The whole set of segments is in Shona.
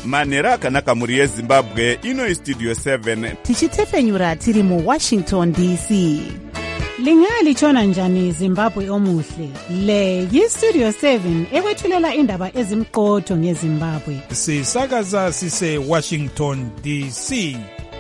manhero akanaka mhuri yezimbabwe. Ino Studio 7 tichitefenyura tiri muWashington DC. Lingalitshona njani Zimbabwe omuhle? Le yiStudio 7 ekwethulela indaba ezimqotho ngeZimbabwe. Sisakaza sise Washington DC.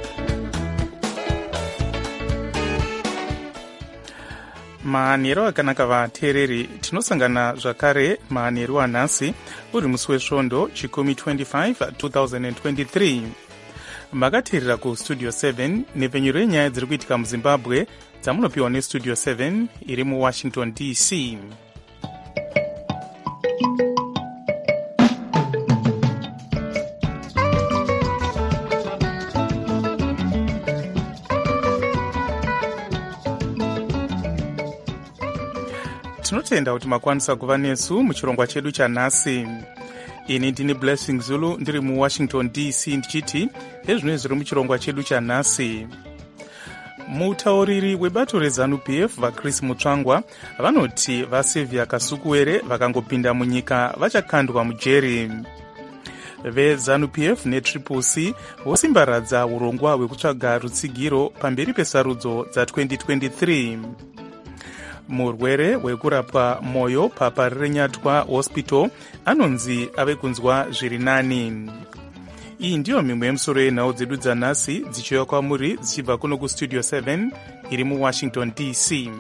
Manhero akanaka vateereri, tinosangana zvakare manhero anhasi uri musi wesvondo chikumi 25 2023. Makateerera kuStudio 7 nepfenyuro yenyaya dziri kuitika muZimbabwe dzamunopiwa neStudio 7 iri muWashington DC. Tinotenda kuti makwanisa kuva nesu muchirongwa chedu chanhasi. Ini ndini Blessing Zulu ndiri muWashington DC ndichiti ezvino zviri muchirongwa chedu chanhasi. Mutauriri webato reZANU-PF vaChris Mutsvangwa vanoti vaSylvia Kasukuwere vakangopinda munyika vachakandwa mujeri. VeZANU-PF neTriple-C vosimbaradza urongwa hwekutsvaga rutsigiro pamberi pesarudzo dza2023. Murwere wekurapwa mwoyo paParirenyatwa Hospital anonzi ave kunzwa zviri nani. Iyi ndiyo mimwe yemusoro yenhau dzedu dzanhasi dzichiuya kwamuri dzichibva kuno kuStudio 7 iri muWashington DC.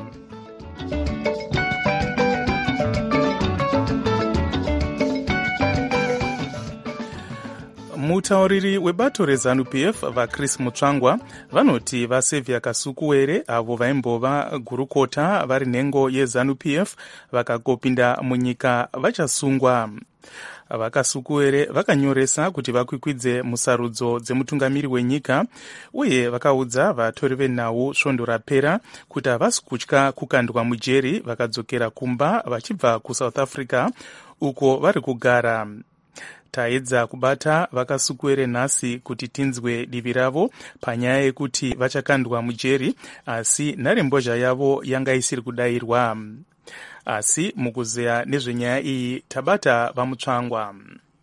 Mutauriri webato reZANU-PF vaChris Mutsvangwa vanoti vaSylvia Kasukuwere avo vaimbova gurukota vari nhengo yeZANU-PF vakangopinda munyika vachasungwa. VaKasukuwere vakanyoresa kuti vakwikwidze musarudzo dzemutungamiri wenyika uye vakaudza vatori venhau svondo rapera kuti havasi kutya kukandwa mujeri vakadzokera kumba vachibva kuSouth Africa uko vari kugara. Taedza kubata vaKasukuwere nhasi kuti tinzwe divi ravo panyaya yekuti vachakandwa mujeri, asi nharembozha yavo yanga isiri kudayirwa. Asi mukuzeya nezvenyaya iyi tabata vaMutsvangwa.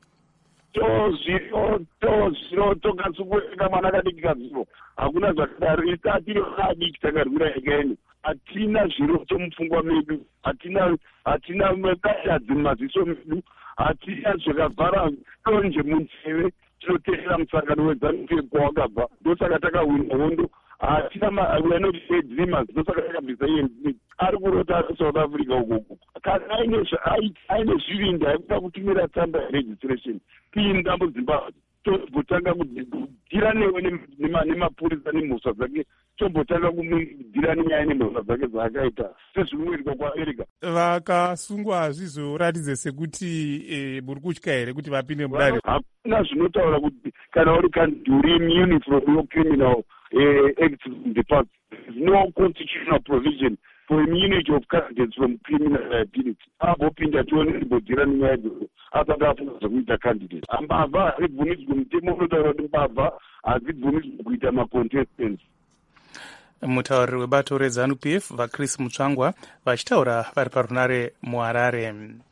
Kasukuwere kamwana kadiki kazuro hakuna zvakadaro. Isati adiki takarwira ekeni. Hatina zviro tomupfungwa medu, hatina mekashadzi mumaziso medu, hatina zvakavhara donje munzeve tinoteerera musangano weZANU-PF kwawakabva. Ndosaka takawina hondo. Hatina weanoti dreamers, ndosaka takabvisa ENC. Ari kurota South Africa ukoko. Kana aine zvivinda aikuda kutumira tsamba yeregistration pinda muZimbabwe. Tombotanga kudhira newe nemapurisa nemhosva dzake, tombotanga kudhira nenyaya nemhosva dzake dzaakaita sezvinoitwa kwaErica. Vakasungwa hazvizoratidze sekuti muri kutya here kuti vapinde mudare? Hakuna zvinotaura kuti kana uri kanduri immune from your criminal acts in the past. There is no constitutional provision for immunity of candidates from criminal liability. Abopinda tione ribodhira nenyaya idzodzo asati afunga zvekuita candidate. Ambavha hazvibvumidzwe, mutemo unotaura kuti mbavha hazvibvumidzwe kuita macontestants. Mutauriri webato reZANU-PF vaChris Mutsvangwa vachitaura vari parunare muHarare.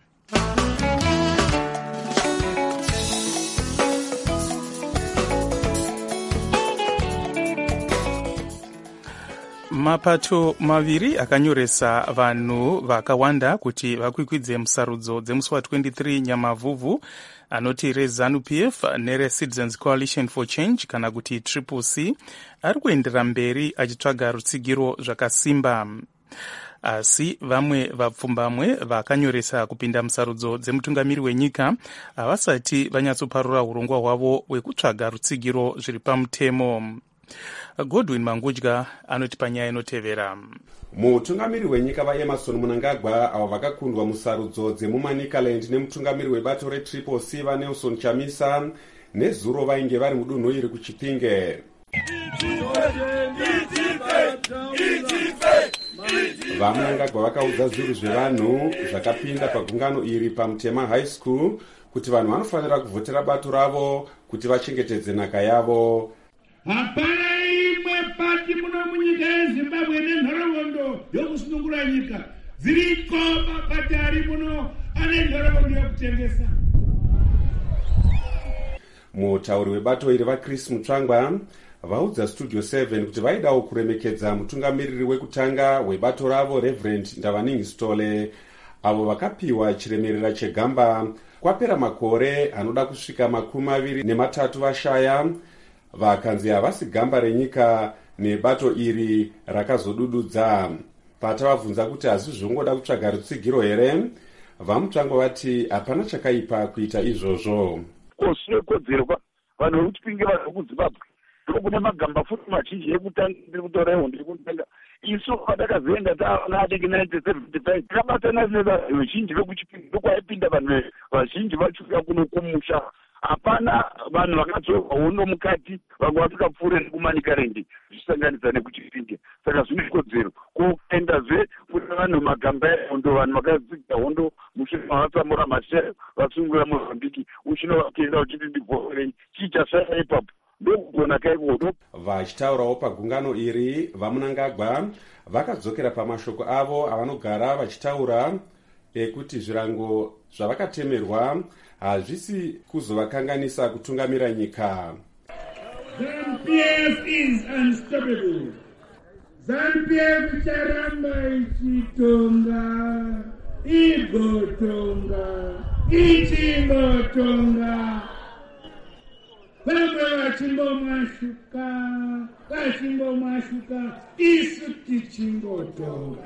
Mapato maviri akanyoresa vanhu vakawanda kuti vakwikwidze musarudzo dzemusi wa23 Nyamavhuvhu anoti reZANU-PF nereCitizens Coalition for Change kana kuti Triple-C ari kuendera mberi achitsvaga rutsigiro zvakasimba. Asi vamwe vapfumbamwe vakanyoresa kupinda musarudzo dzemutungamiri wenyika havasati vanyatsoparura urongwa hwavo hwekutsvaga rutsigiro zviri pamutemo. Godwin Mangudya anoti panyaya inotevera. Mutungamiri wenyika vaEmerson Mnangagwa avo vakakundwa musarudzo dzemumanicaland nemutungamiri webato reTriple-C vaNelson Chamisa nezuro vainge vari mudunhu iri kuChipinge. VaMnangagwa vakaudza zviru zvevanhu zvakapinda pagungano iri paMutema High School kuti vanhu vanofanira kuvhotera bato ravo kuti vachengetedze nhaka yavo. Hapana imwe pati muno munyika yeZimbabwe nenhoroondo yokusunungura nyika dziriko mapati ari muno ane nhoroondo yokutengesa. Mutauri webato iri vaChris Mutsvangwa vaudza Studio 7 kuti vaidawo kuremekedza mutungamiriri wekutanga webato ravo Reverend Ndavaningi Stole, avo vakapiwa chiremerera chegamba kwapera makore anoda kusvika 23 vashaya, vakanzi havasi gamba renyika nebato iri rakazodududza. Patavabvunza kuti hazvi zvongoda kutsvaga rutsigiro here, vaMutsvangwa vati hapana chakaipa kuita izvozvo. Kosine kodzero vanhu vekuchipinge vanhu vekuZimbabwe ndokune magamba futi mazhinji ekutanga ndiri kutorewo ndiri kutanga isu patakazoenda taona adiki 1975 takabatana nevanhu vazhinji vekuchipinge ndokwaipinda vanhu vazhinji vachuka kuno kumusha. Hapana vanhu vakadzorwa hondo mukati vamwe vapika pfuure nekumanikarendi zvichisanganidza nekuchipinge. Saka zvine kodzero kuendazve kuti vanhu magamba ehondo vanhu vakadzidza hondo mushure mavatsamura mashayo vasungura Mozambiki uchino vakuenda uchiti ndibhorei chichashaya ipapo ndokugona kaikodo. Vachitaurawo pagungano iri, vaMunangagwa vakadzokera pamashoko avo avanogara vachitaura ekuti zvirango zvavakatemerwa hazvisi kuzovakanganisa kutungamira nyika. ZANU-PF is unstoppable. ZANU-PF icharamba ichitonga, igotonga, ichingotonga. Vamwe vachimbomwashuka, isu tichingotonga.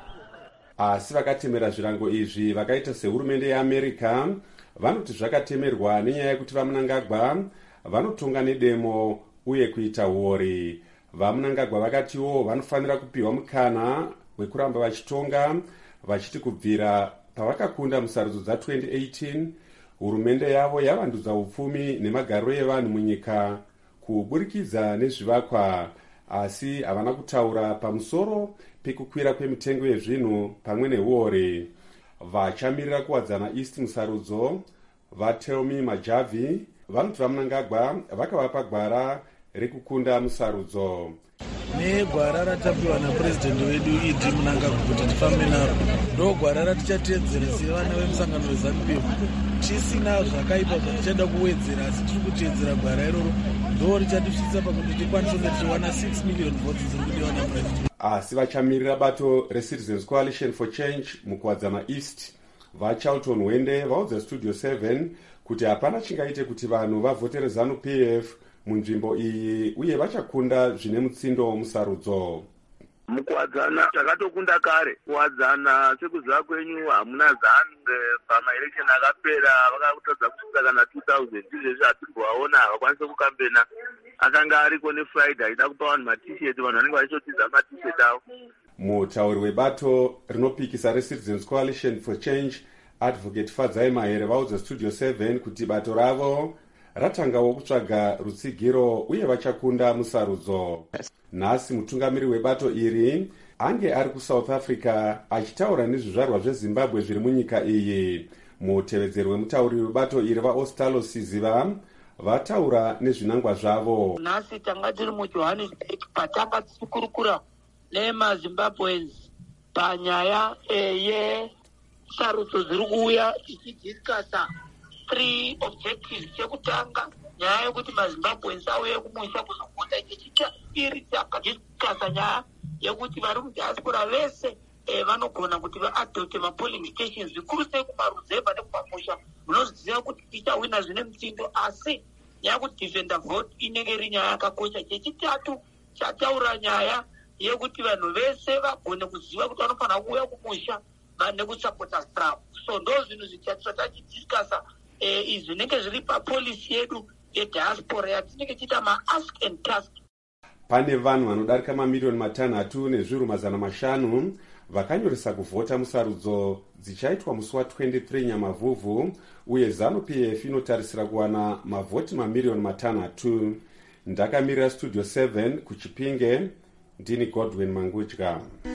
Asi vakatemera zvirango izvi vakaita sehurumende yeAmerica vanoti zvakatemerwa nenyaya yekuti vaMunangagwa vanotonga nedemo uye kuita huori. VaMunangagwa vakatiwo vanofanira kupiwa mukana wekuramba vachitonga, vachiti kubvira pavakakunda musarudzo dza2018 hurumende yavo yavandudza upfumi nemagariro evanhu munyika kuburikidza nezvivakwa, asi havana kutaura pamusoro pekukwira kwemitengo yezvinhu pamwe nehuori. Vachamirira kuwadzana East musarudzo vaTelmi Majavi vanoti vaMunangagwa vakavapa gwara rekukunda musarudzo. Negwara ratapiwa napurezidendi wedu Idi Munangagwa kuti tifambe naro ndogwara ratichateedzera sevana vemusangano weZANU-PF. Tisina zvakaipa zvatichada kuwedzera, asi tiri kuteedzera gwara iroro ndo richatisvitsa pakuti tikwanise kunge tichiwana 6 million votes dziri kudiwa napurezidendi. Asi vachamirira bato reCitizens Coalition for Change mukuwadzana East vaCharlton Wende vaudza Studio 7 kuti hapana chingaite kuti vanhu vavhotere ZANU-PF munzvimbo iyi uye vachakunda zvine mutsindo musarudzo. Mukuwadzana takatokunda kare. Kuwadzana sekuziva kwenyu hamuna ZANU pamaelection akapera vakakutadza kusvika kana 2000 izvezvi hatiri kuvaona havakwanise kukambena. Akanga ariko neFriday aida kupa vanhu maT-shirt, vanhu vanenge vachizotiza maT-shirt avo. Mutauri webato rinopikisa reCitizens Coalition for Change Advocate Fadzai Mahere vaudza Studio 7 kuti bato ravo ratangawo kutsvaga rutsigiro uye vachakunda musarudzo. Nhasi mutungamiri webato iri ange ari kuSouth Africa achitaura nezvizvarwa zveZimbabwe zviri munyika iyi. Mutevedzeri wemutauri webato iri vaOstalo Siziva vataura nezvinangwa zvavo. Nhasi tanga tiri muJohannesburg patanga tichikurukura nemaZimbabweans panyaya yesarudzo dziri kuuya tichidhiskasa 3 objectives. Chekutanga nyaya yekuti maZimbabweans auye kumusha kuzovhota. Chechipiri takadhiskasa nyaya yekuti vari mudiaspora vese vanogona kuti vaadopte mapolling stations zvikuru sei kumaruzevha nekumamusha. Munoziva kuti tichawina zvine mutsindo, asi nyaya yekuti defender vote inenge iri nyaya yakakosha. Chechitatu chataura nyaya yekuti vanhu vese vagone kuziva kuti vanofanira kuuya kumusha nekusapota staff. So ndo zvinhu zvichatisva tachidhiskasa izvi zvinenge zviri papolisi yedu yediaspora yatinenge tiita maask and task. Pane vanhu vanodarika mamiliyoni 6 nezviuru 500 vakanyoresa kuvhota musarudzo dzichaitwa musi wa23 Nyamavhuvhu, uye ZANU-PF inotarisira kuwana mavhoti mamiliyoni 6. Ndakamirira Studio 7 kuChipinge, ndini Godwin Mangudya.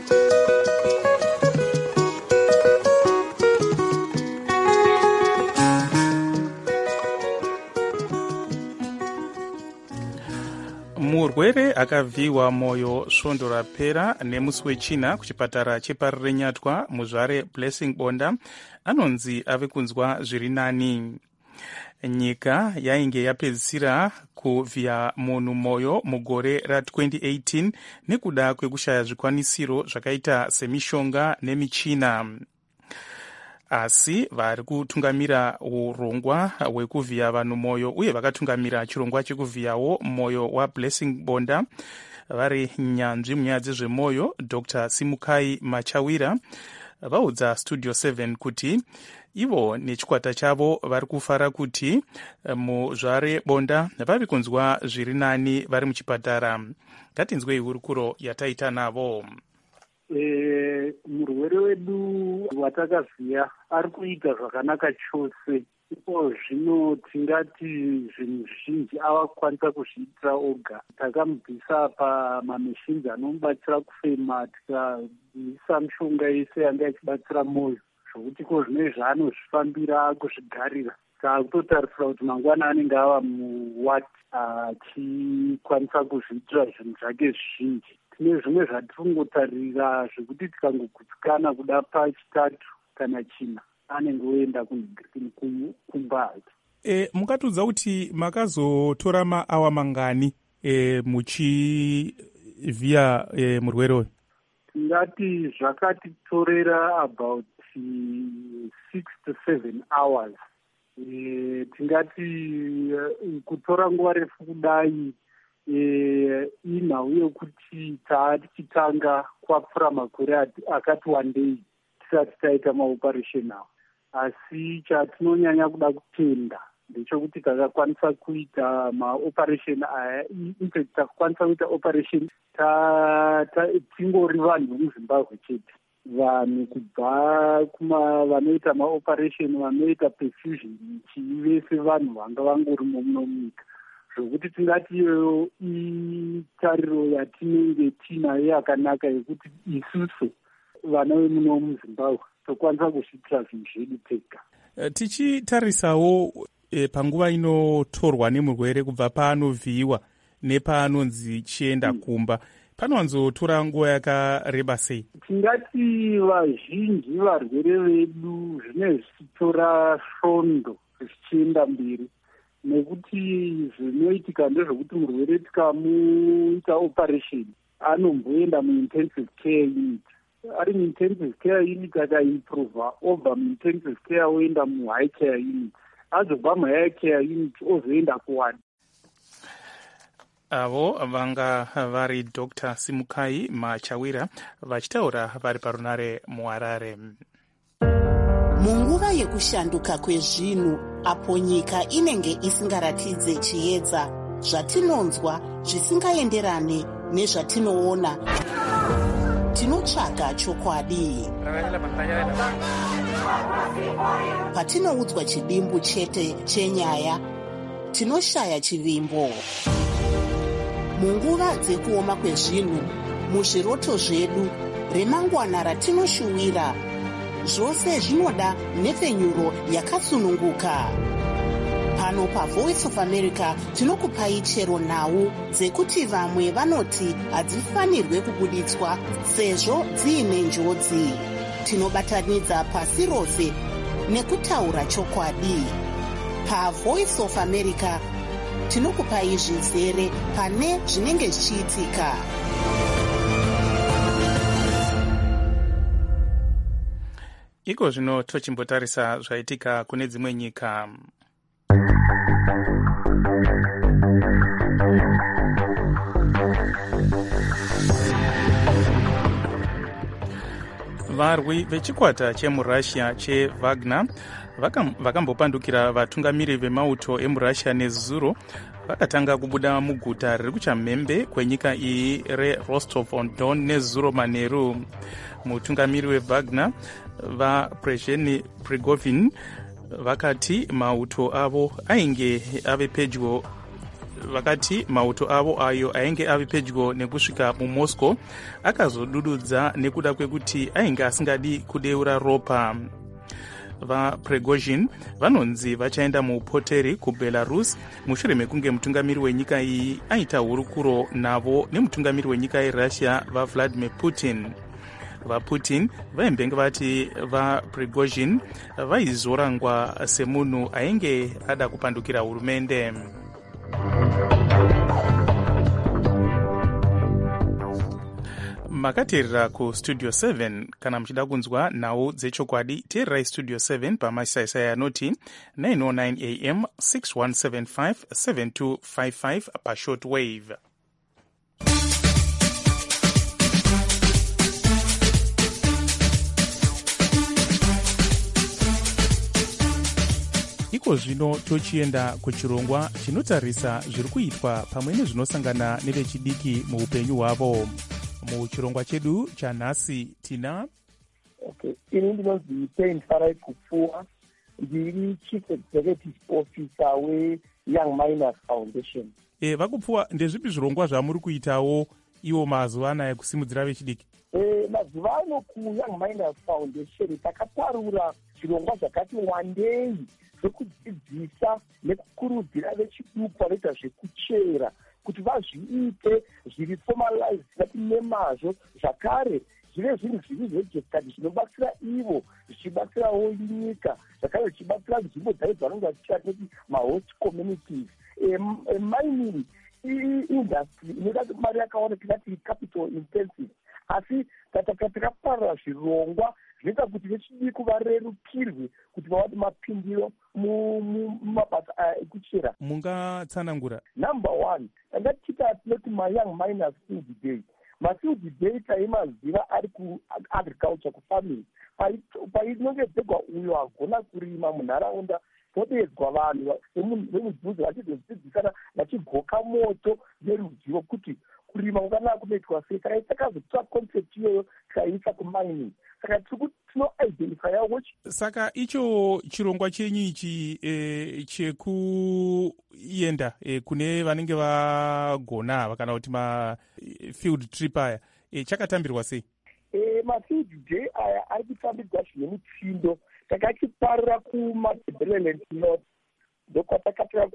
Murwere akavhiwa moyo svondo rapera nemusi wechina kuchipatara cheParire Nyatwa muzvare Blessing Bonda anonzi ave kunzwa zviri nani. nyika yainge yapedzisira kuvhiya munhu moyo mugore ra2018 nekuda kwekushaya zvikwanisiro zvakaita semishonga nemichina. Asi vari kutungamira urongwa hwekuvhiya vanhu moyo uye vakatungamira chirongwa chekuvhiyawo moyo waBlessing Bonda vari nyanzvi munyaya dzezvemwoyo Dr. Simukai Machawira vaudza Studio 7 kuti ivo nechikwata chavo vari kufara kuti muzvare Bonda vari kunzwa zviri nani vari muchipatara. Ngatinzwei hurukuro yataita navo. Murwere wedu watakavhiya ari kuita zvakanaka chose. Ipo zvino tingati zvinhu zvizhinji avakwanisa kuzviitira oga. Takamubvisa pamameshini anomubatsira kufema, tikaisa mishonga yese yanga ichibatsira mwoyo, zvokuti ko zvine zvaanozvifambira kuzvigarira. Takutotarisira kuti mangwana anenge ava muwati achikwanisa kuzviitira zvinhu zvake zvizhinji. Tine zvimwe zvatiringotarira zvekuti tikangogutsikana kuda pachitatu kana china anenge oenda kumba. Mukatudza kuti makazotora maawa mangani muchivhiya murwere uyu? Tingati zvakatitorera about 6 to 7 hours. Tingati kutora nguva refu kudai inhau yekuti tichitanga kwapfuura makore akati wandei tisati taita maoperation awo. Asi chatinonyanya kuda kutenda ndechekuti takakwanisa kuita maoperation aya. Infact takakwanisa kuita operation tingori vanhu vemuZimbabwe chete. Vanhu kubva vanoita maoperation, vanoita perfusion, vese vanhu vanga vangorimo muno munyika. Zvokuti tingati iyoyo itariro yatinenge tinayo yakanaka yekuti isusu vana vemuno muZimbabwe tokwanisa kuzviitira zvinhu zvedu tega. Tichitarisawo panguva inotorwa nemurwere kubva paanovhiyiwa nepaanonzi chienda kumba, panowanzotora nguva yakareba sei? Tingati vazhinji varwere vedu zvine zvichitora svondo zvichienda mberi, nekuti zvinoitika ndezvekuti murwere tikamuita operation anomboenda muintensive care unit. Ari muintensive care unit akaimprova obva muintensive care oenda muhigh care unit, azobva muhigh care unit ozoenda kuwadi. Avo vanga vari Dr. Simukai Machawira vachitaura vari parunare muHarare. Munguva yekushanduka kwezvinhu, apo nyika inenge isingaratidze chiedza, zvatinonzwa zvisingaenderane nezvatinoona, tinotsvaga chokwadi. Patinoudzwa chidimbu chete chenyaya, tinoshaya chivimbo. Munguva dzekuoma kwezvinhu, muzviroto zvedu, remangwana ratinoshuwira, zvose zvinoda nhefenyuro yakasununguka. Pano paVoice of America tinokupai chero nhau dzekuti vamwe vanoti hadzifanirwe kubuditswa sezvo dziine njodzi. Tinobatanidza pasi rose nekutaura chokwadi. PaVoice of America tinokupai zvizere pane zvinenge zvichiitika. Iko zvino tochimbotarisa zvaitika kune dzimwe nyika. Varwi vechikwata chemuRussia cheWagner vakambopandukira vatungamiri vemauto emuRussia nezuro vakatanga kubuda muguta riri kuchamhembe kwenyika iyi reRostov-on-Don nezuro manheru. Mutungamiri weWagner vaPrezheni Prigozhin vakati mauto avo ainge ave pedyo ayo ainge ave pedyo nekusvika muMoscow akazodududza nekuda kwekuti ainge asingadi kudeura ropa. VaPrigozhin vanonzi vachaenda muupoteri kuBelarus mushure mekunge mutungamiri wenyika iyi aita hurukuro navo nemutungamiri wenyika yeRussia vaVladimir Putin. vaputin vaimbenge vati vaprigozhin vaizorangwa semunhu ainge ada kupandukira hurumende. Makateerera kustudio 7. Kana muchida kunzwa nhau dzechokwadi, teererai studio 7 pamasaisai anoti 909 am 6175 7255 pashort wave. iko zvino tochienda kuchirongwa chinotarisa zviri kuitwa pamwe nezvinosangana nevechidiki muupenyu hwavo. Muchirongwa chedu chanhasi tina ini ndinonzi Pain Farai Kupfuwa, ndiri Chief Executive Officer weYoung Miners Foundation. Vakupfuwa, ndezvipi zvirongwa zvamuri kuitawo iwo mazuva anaya kusimudzira vechidiki? Mazuva ano kuYoung Miners Foundation takatarura zvirongwa zvakati wandei zvekudzidzisa nekukurudzira vechiduku vanoita zvekuchera kuti vazviite zviri formalized zvisati nemazvo, zvakare zvive zvinhu zviri registered zvinobatsira ivo zvichibatsirawo nyika, zvakare zvichibatsira nzvimbo dzavo dzavanenge vachichira kuti mahost communities. Mining industry inoda mari yakawanda, tingati capital intensive, asi takaparira zvirongwa zvinoita kuti vechidiki varerukirwe kuti vawate mapindiro mumabasa ekuchera. Mungatsanangura? Number one, tangatiita tinoti maYoung Miners Field Day. Mafield Day taimaziva ari kuagriculture, kufarming. Painongedzegwa uyo agona kurima munharaunda, todedzwa vanhu vemudhuze vachizodzidzisana vachigoka moto neruzivo kuti kurima kwakanaka kunoitwa sei. Saka takazotora concept iyoyo tikaiisa kumining. Saka tinoidentifyawo. Saka icho chirongwa chenyu ichi chekuenda kune vanenge vagona kana kuti mafield trip aya chakatambirwa sei? Mafield day aya ari kutambirwa zvine mutsindo. Takachiparira kuMatabeleland North ndokwatakatora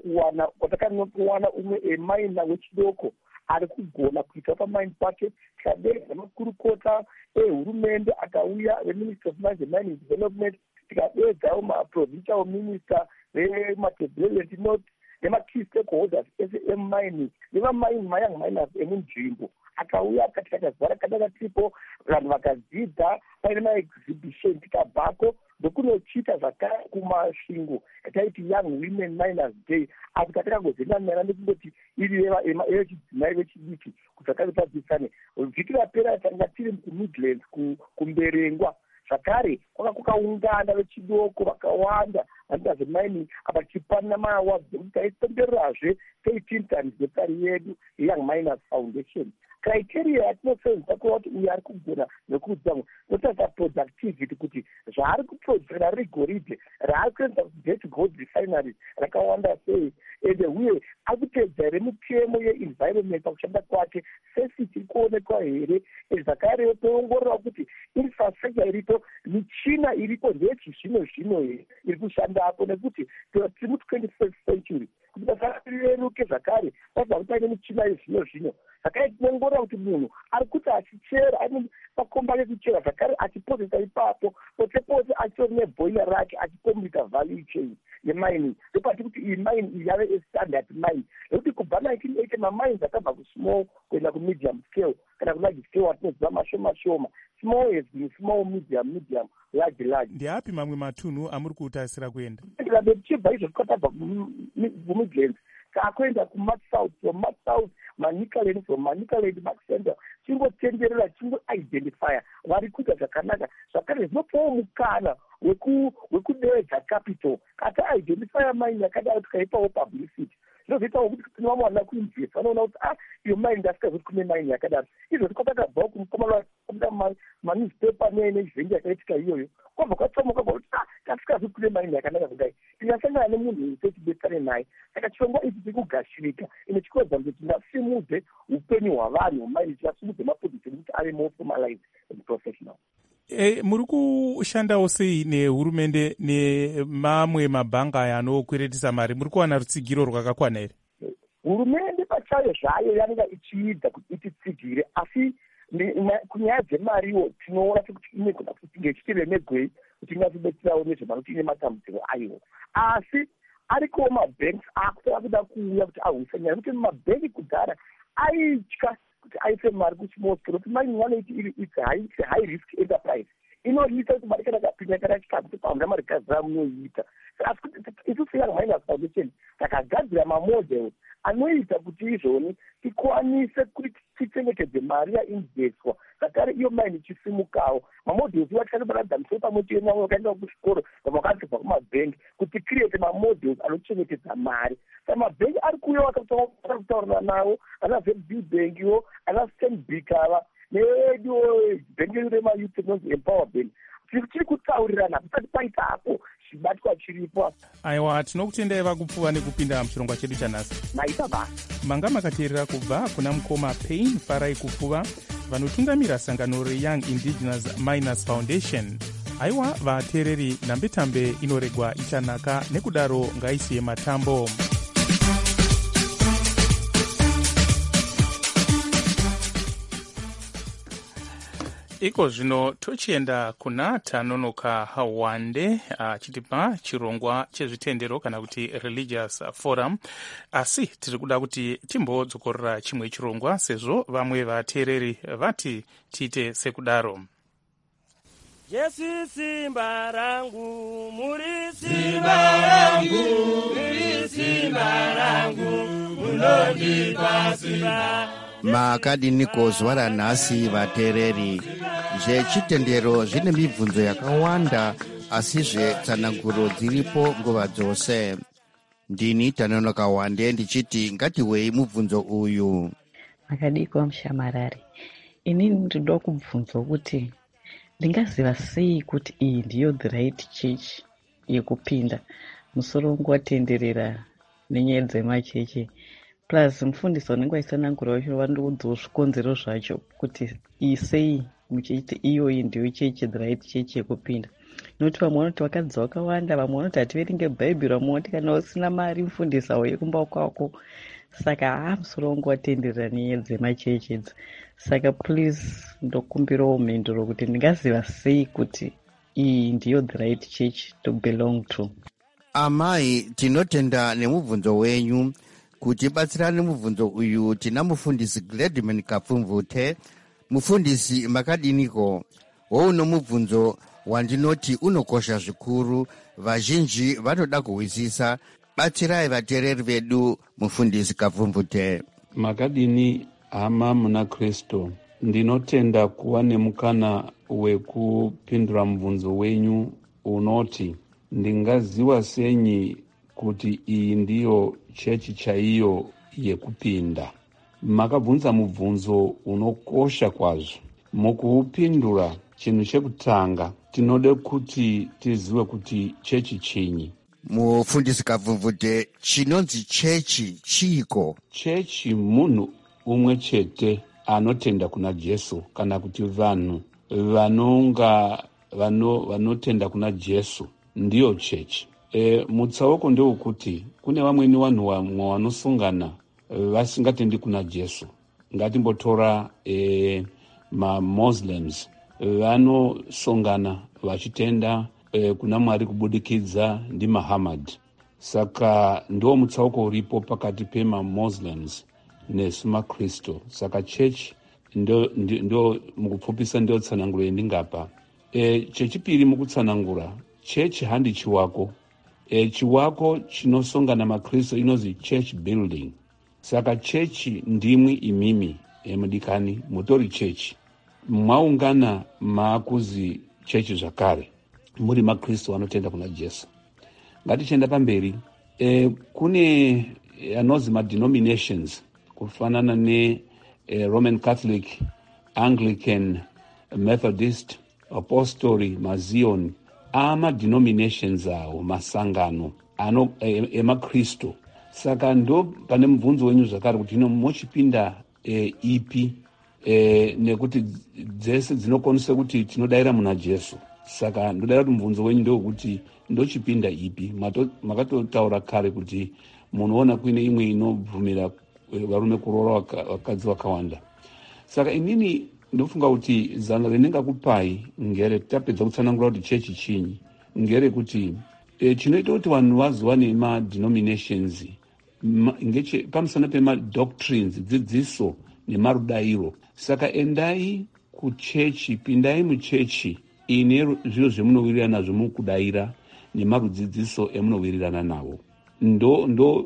kuwana umwe emina wechidoko ari kugona kuita pamine pake. Tikaderedza makurukota ehurumende akauya, veminister of mines and mining development, tikaderedzawo maprovincial minister veMatabeleland North nemakey stakeholders ese emining maYoung Miners emunzvimbo. Akauya akatikatazara kadaka tiripo, vanhu vakadzidza, paine maexhibition, tikabvako ndokunochiita zvakare kumasvingo ataiti Young Women Miners Day, asi katakangozendana nekungoti iri yechidzimai vechidiki kuti zvakazopadzisane. Vhiki rapera tanga tiri kuMidlands kumberengwa, zvakare kwanga kukaungana vechidoko vakawanda vanoita zvemining, apa tichipanana maawards ekuti taipembererazve 13 times nepari yedu yeYoung Miners Foundation. Criteria yatinosenzesa kuva kuti uyu ari kugona nekuudzamwe notarisa productivity, kuti zvaari kuproducera rigoridhe raari kuendesa kuGate Gold Refinery rakawanda sei, ende uye ari kuteedza here mitemo yeenvironment pakushanda kwake, safety iri kuonekwa here, zvakare toongorora kuti infrastructure iripo, michina iripo ndeyechizvino zvino here iri kushandapo, nekuti tiri mu21st century kuti basa rireruke zvakare pabva kuti paine michina yezvino zvino. Zvakare tinongorora kuti munhu ari kuti achichera ane makomba ekuchera, zvakare achipozesa ipapo pose pose achitori neboiler rake achikomita value chain yemining. Ndopati kuti iyi mine iyi yave estandard mine, nekuti kubva 1980 mamines akabva kusmall kuenda kumedium scale kana kularge scale atinoziva mashoma shoma. Small has been small, medium, large. Ndeapi mamwe matunhu amuri kutasira kuenda? Ndirabe tichibva izvo tikatabva kuMidlands kakuenda kuMatsouth, from Matsouth Manicaland, from Manicaland Mark Center, chingotenderera chingoidentifya vari kuita zvakanaka, zvakare zvinopawo mukana wekuderedza capital. Kati aidentifya mine yakadaro tikaipawo publicity, zvinozoitawo kuti tinovamwana kuinvest vanoona kuti iyo mine ndasikazoti kune mine yakadaro. Izvo tikatakabvawo kumukomana manewspaper nezvenje yakaitika iyoyo, kwabva kwatsamuka kwakuti tasikazoti kune mine yakanaka kudai, tingasangana nemunhu wese tibetsane naye. Saka chirongwa ichi chiri kugashirika, ine chikuedza kuti tingasimudze upenyu hwavanhu mine, tingasimudze mapozisheni kuti ave more formalized and professional. Muri kushandawo sei nehurumende nemamwe mabhanga anokweretesa mari? Muri kuwana rutsigiro rwakakwana here? Hurumende pachayo zvayo yanenge ichiita kuti ititsigire, asi kunyaya dzemariwo tinoona kuti inogona kuti chitiremegwei kuti ingatibetserawo nezvemanokuti ine matambudziko ayo, asi arikowo mabhenki akutova kuda kuuya kuti ahwisa nyaya kuti mabhenki kudhara aitya kuti aise mari kuchimosque nokuti mari vanoiti its high risk enterprise inoita kuti mari kana kapinda kana chikapu kuti paunda mari gazira munoiita. Asi isu seyoung miners foundation takagadzira mamodel anoita kuti izvoni tikwanise kuti tichengetedze mari yainvestwa zvakare iyo maini ichisimukawo. Mamodels iwatikatobaradza musoro pamwe chete vamwe vakaenda kuchikoro vamwe vakatobva kumabhengi kuti create mamodels anochengetedza mari. Saka mabhengi ari kuuya vakataurana nawo, ana ZB Bank ana Stanbic ava needuwo bhengi remayouth inonzi Empower Bank tiri kutaurirana kusati paitapo chibatwa chiripo. Aiwa, tinokutendai vakupfuva nekupinda muchirongwa chedu chanhasi. Maita basa. Manga makateerera kubva kuna mukoma Pain Farai Kupfuva vanotungamira sangano reYoung Indigenous Miners Foundation. Aiwa vateereri, nhambetambe inoregwa ichanaka, nekudaro ngaisiye matambo. Iko zvino tochienda kuna Tanonoka Wande achitipa chirongwa chezvitendero kana kuti religious forum, asi tiri kuda kuti timbodzokorera chimwe chirongwa sezvo vamwe vateereri vati tiite sekudaro. Yesu simba rangu, muri simba rangu, muri simba rangu, munondipa simba. Makadiniko zuva ranhasi vateereri, zvechitendero zvine mibvunzo yakawanda asizve tsananguro dziripo nguva dzose. Ndini Tanonoka Wande ndichiti ngatiwei mubvunzo uyu. Makadiko Mshamarari, inini ndinoda kubvunza kuti ndingaziva sei kuti iyi ndiyo the right church yekupinda musoro wangu watenderera nenyaya dzemachechi. Plus mufundisi unenge waisanangura wacho vandoudzawo zvikonzero zvacho kuti isei muchiti iyoyi ndiyo chechi the right chechi yekupinda. Nokuti vamwe vanoti vakadzi vakawanda, vamwe vanoti hativerenge bhaibheri, vamwe vanoti kana usina mari mufundisi awo yekumba kwako. Saka musoro wangu watenderera nenyaya dzemachechi idzi. Saka please ndokumbirawo mhinduro kuti ndingaziva sei kuti iyi ndiyo the right church to belong to. Amai, tinotenda nemubvunzo wenyu. Kuti batsirane mubvunzo uyu tina mufundisi Gladman Kapfumvute. Mufundisi makadiniko? Wouno mubvunzo wandinoti unokosha zvikuru, vazhinji vanoda kuhwisisa. Batsirai vateereri vedu, mufundisi Kapfumvute. Makadini hama muna Kristo, ndinotenda kuva nemukana wekupindura mubvunzo wenyu unoti ndingaziva senyi kuti iyi ndiyo chechi chaiyo yekupinda. Makabvunza mubvunzo unokosha kwazvo. Mukuupindura, chinhu chekutanga tinode kuti tizive kuti chechi chinyi. Mufundisi Kapfumvute, chinonzi chechi chiiko? Chechi munhu umwe chete anotenda kuna Jesu, kana kuti vanhu vanotenda kuna Jesu ndiyo chechi. Mutsauko ndewekuti kune vamweni vanhu vamwe vanosungana vasingatendi kuna Jesu. Ngatimbotora maMuslims vanosongana vachitenda kuna Mwari kubudikidza ndiMuhammad. Saka ndo mutsauko uripo pakati pemaMuslims nesu maKristu. Saka chechi ndo mukupfupisa ndo tsananguro yendingapa. Chechipiri mukutsanangura, chechi handi chiwako. Chiwako chinosongana maKristu inozi church building. Saka chechi ndimwi imimi emudikani mutori chechi. Mwaungana maakuzi chechi zvakare. Muri maKristu vanotenda kuna Jesu. Ngatichenda pamberi. Kune anozi madenominations kufanana ne Roman Catholic, Anglican, Methodist, Apostolic, Mazion. Denominations awo masangano emaKristu. Saka ndo pane mubvunzo wenyu zvakare kuti mochipinda ipi nekuti dzese dzinokwanisa kuti tinodayira muna Jesu. Saka ndodayira kuti mubvunzo wenyu ndewekuti ndochipinda ipi. Makatotaura kare kuti munoona kuine imwe inobvumira varume kuroora vakadzi vakawanda. Saka inini ndofunga kuti zano rendingakupai ngere tapedza kutsanangura kuti chechi chinyi ngere kuti chinoita kuti vanhu vaziwane ma-denominations pamusana pema-doctrines, dzidziso nemarudairo. Saka endai kuchechi, pindai muchechi ine zviro zvemunowirirana nazvo mukudaira nemarudzidziso emunowirirana nawo. Ndo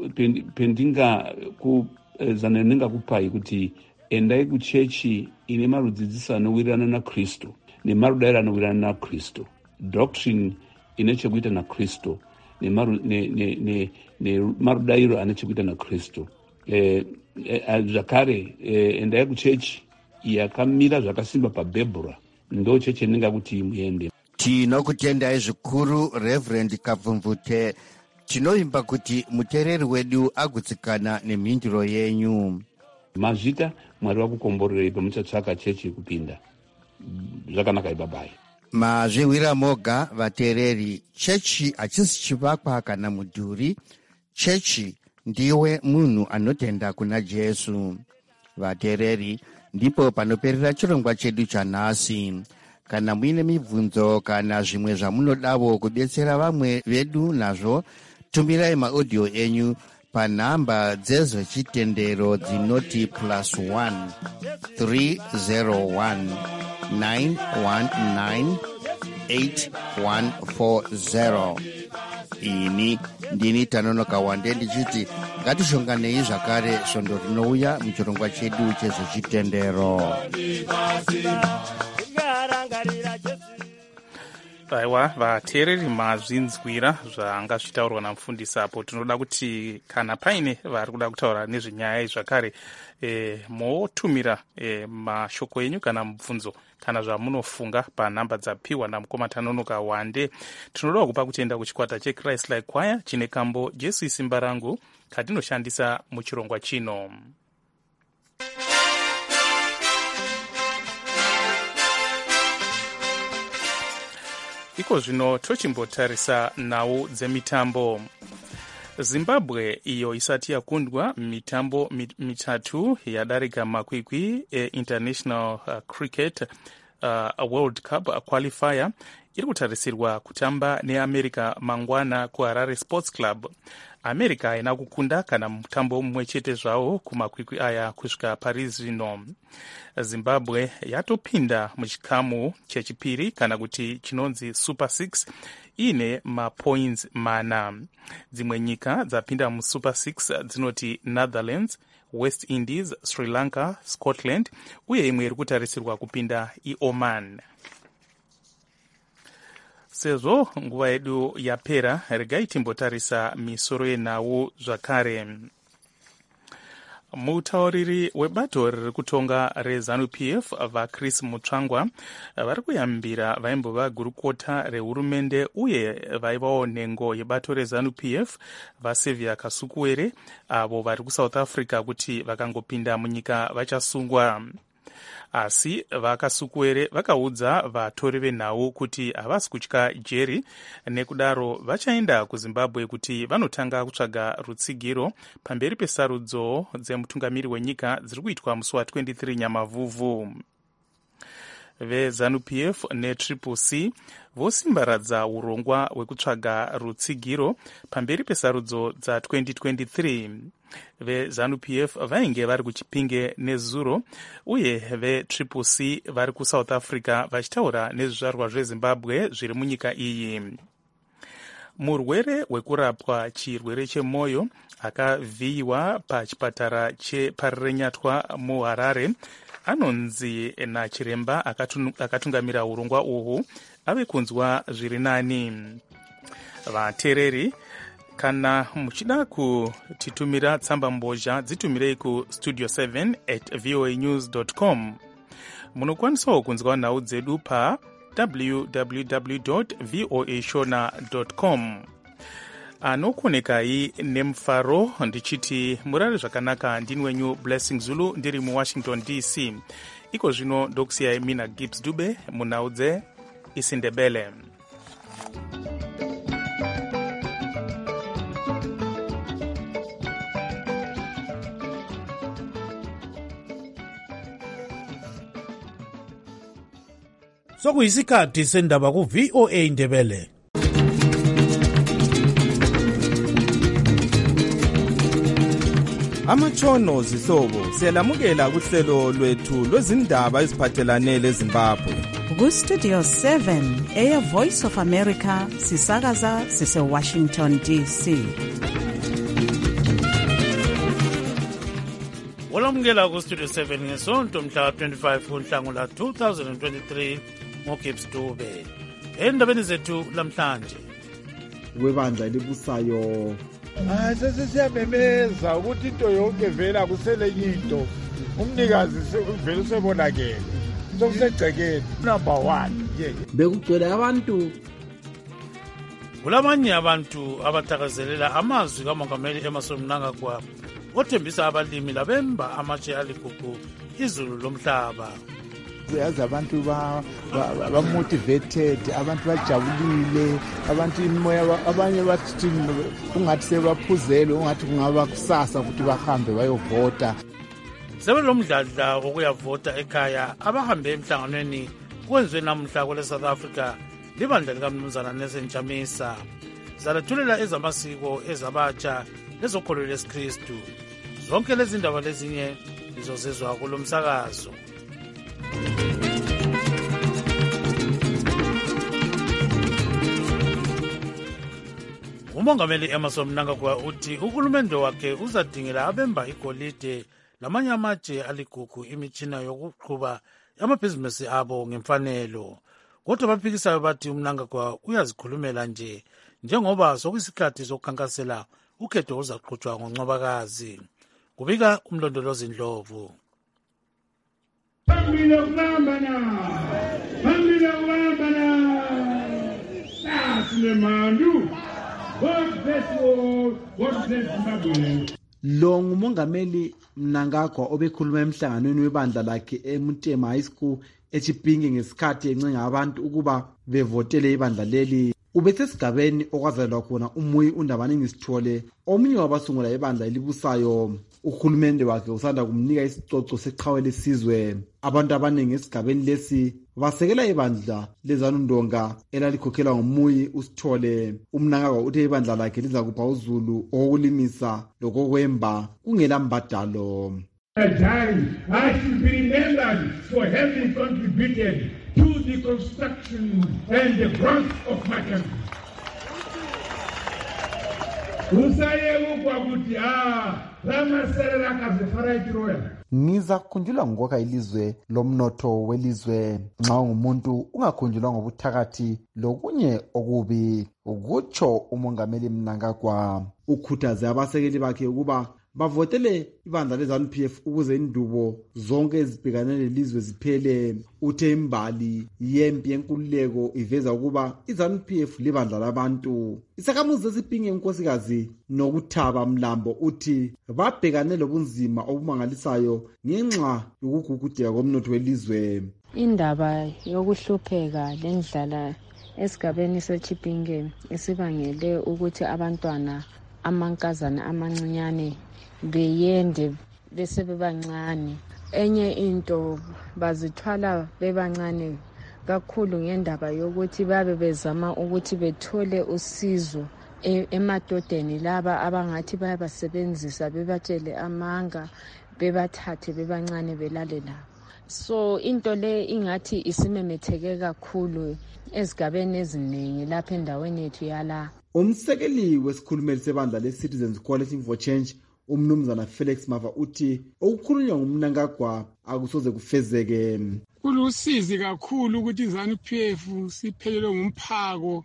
zano rendingakupai kuti endai kuchechi ine marudzidziso anowirirana naKristu nemarudairo anowirirana naKristu, doctrine ine chekuita naKristu nemarudairo ane chekuita naKristu. Zvakare endai kuchechi yakamira zvakasimba pabhebhura, ndo chechi endingakuti muende. Tinokutendai zvikuru Reverend Kabvumvute. Tinovimba kuti muteereri wedu agutsikana nemhinduro yenyu. Mazvita Mwari vakukomborerei pamuchatsvaka chechi yekupinda. Zvakanaka ibabai. Mazviwira moga vateereri, chechi hachisi chivakwa kana mudhuri. Chechi ndiwe munhu anotenda kuna Jesu. Vateereri, ndipo panoperera chirongwa chedu chanhasi. Kana muine mibvunzo kana zvimwe zvamunodavo kudetsera vamwe vedu nazvo, tumirai maaudio enyu panhamba dzezvechitendero dzinoti +1 301 919 8140. Ini ndini Tanonoka Wande ndichiti ngatishonganei zvakare svondo rinouya muchirongwa chedu chezvechitendero. Aiwa, vateereri mazvinzwira zvanga zvitaurwa namufundisi apo. Tinoda kuti kana paine vari kuda kutaura nezvenyaya zvakare, motumira mashoko enyu kana mubvunzo kana zvamunofunga panhamba dzapiwa namukoma Tanonoka Wande. Tinoda kupa kutenda kuchikwata cheChrist Like Choir chine kambo Jesu isimba rangu katinoshandisa muchirongwa chino. Iko zvino tochimbotarisa nhau dzemitambo. Zimbabwe iyo isati yakundwa mitambo mitatu yadarika makwikwi International Cricket World Cup qualifier iri kutarisirwa kutamba neAmerica mangwana kuHarare Sports Club. America haina kukunda kana mutambo mumwe chete zvawo kumakwikwi aya kusvika Paris zvino. Zimbabwe yatopinda muchikamu chechipiri kana kuti chinonzi Super 6 ine mapoints mana. Dzimwe nyika dzapinda muSuper 6 dzinoti Netherlands, West Indies, Sri Lanka, Scotland uye imwe iri kutarisirwa kupinda iOman. Sezvo nguva yedu yapera, regai timbotarisa misoro yenhau zvakare. Mutauriri webato riri kutonga reZANU-PF vaChris Mutsvangwa vari kuyambira vaimbova gurukota rehurumende uye vaivawo nhengo yebato reZANU-PF vaSevia Kasukuwere avo vari kuSouth Africa kuti vakangopinda munyika vachasungwa. Asi vaKasukuwere vakaudza vatori venhau kuti havasi kutya jeri, nekudaro vachaenda kuZimbabwe kuti vanotanga kutsvaga rutsigiro pamberi pesarudzo dzemutungamiri wenyika dziri kuitwa musi wa23 Nyamavhuvhu. VeZANU-PF neCCC vosimbaradza urongwa hwekutsvaga rutsigiro pamberi pesarudzo dza2023. VeZANU-PF vainge vari kuChipinge neZuro uye veCCC vari kuSouth Africa vachitaura nezvizvarwa zveZimbabwe zviri munyika iyi. Murwere wekurapwa chirwere chemwoyo akavhiyiwa pachipatara cheParirenyatwa muHarare anonzi nachiremba akatungamira urongwa uhwu ave kunzwa zviri nani. Vateereri, kana muchida kutitumira tsamba mbozha dzitumirei kustudio7@voanews.com. Munokwanisawo kunzwa nhau dzedu pa www.voashona.com. Anokonekai nemufaro ndichiti murare zvakanaka. Ndini wenyu Blessing Zulu ndiri muWashington DC. Iko zvino ndokusiyai Mina Gibbs Dube munhau dzeIsindebele. Sokuyisikhathi sendaba ku VOA Indebele. Amatshono zihlobo siyalamukela kuhlelo lwethu lwezindaba eziphathelane leZimbabwe. Ku-Studio 7 Air Voice of America sisakaza sise-Washington DC. Olamukela ku-Studio 7 ngesonto mhla 25 kuNhlangula 2023 ngoGibbs Dube. Endabeni zethu lamhlanje. Webandla elibusayo sesiyamemeza ukuthi into yonke vela kusele into umnikazi vele usebonakele sokusegcekeni number 1 bekugcwele abantu. Kulamanye abantu abathakazelela amazwi kaMongameli Emmerson Mnangagwa othembisa abalimi labemba amatshe aligugu izulu lomhlaba. Yazi abantu ba-motivated, abantu bajabulile, abantu imoya, abanye bathi ungathi sebaphuzele, ungathi kungaba kusasa ukuthi bahambe bayovota. Sebelomdladla okuyavota ekhaya abahambe emhlanganweni kwenziwe namhla kwele South Africa libandla likaMnumzana Nelson Chamisa zalethulela ezamasiko ezabatsha lezokholo lesiKristu. Zonke lezi ndaba lezinye izozezwa kulo msakazo. Umongameli Emmerson Mnangagwa uthi uhulumende wakhe uzadingela abemba igolide lamanye amatshe aligugu imitshina yokuqhuba amabhizinisi abo ngemfanelo. Kodwa abaphikisayo bathi uMnangagwa uyazikhulumela nje njengoba sokuyisikhathi sokukhankasela ukhetho ozaqhutshwa ngoNcwabakazi. Kubika umlondolozi Ndlovu. Lo ngumongameli Mnangagwa obekhuluma emhlanganweni webandla lakhe eMutema High School eChipinge ngesikhathi encenga abantu ukuba bevotele ibandla leli. Ubesesigabeni okwazalwa khona uMuyi uNdabaningi Sithole, omunye wabasungula ibandla elibusayo. Uhulumende wakhe usanda kumnika isicoco seqhawe lesizwe. Abantu abaningi esigabeni lesi basekela ibandla leZanu-Ndonga elalikhokhelwa nguMuyi uSithole. uMnangagwa uthe ibandla lakhe liza kupha uzulu okulimisa lokokwemba kungela mbadalo. I should be remembered for having contributed to the construction and the growth of my country. Niza kukhunjulwa ngokwakha ilizwe lomnotho welizwe. Nxa ungumuntu ungakhunjulwa ngobuthakathi lokunye okubi, ukutsho umongameli Mnangagwa. Ukhuthaze abasekeli bakhe ukuba bavotele ibandla leZANU-PF ukuze indubo zonke ezibhekane lelizwe ziphele. Uthe imbali yempi yenkululeko iveza ukuba iZANU-PF libandla labantu. Isakhamuzi seChipinge unkosikazi Nokuthaba Mlambo uthi babhekane lobunzima obumangalisayo ngenxa yokugugudeka komnotho welizwe. Indaba yokuhlupheka lendlala esigabeni seChipinge isibangele ukuthi abantwana amankazana amancinyane beyende bese bebancane. Enye into bazithwala bebancane kakhulu ngendaba yokuthi babe bezama ukuthi bethole usizo emadodeni laba abangathi bayabasebenzisa bebatshele amanga bebathathe bebancane belale labo. So into le ingathi isimemetheke kakhulu ezigabeni eziningi lapha endaweni yethu yala. Umsekeli wesikhulumeli sebandla le-Citizens Coalition for Change uMnumzana Felix Mava uthi okukhulunywa nguMnangagwa akusoze kufezeke. Kulusizi kakhulu ukuthi iZANU-PF siphelelwe ngumphako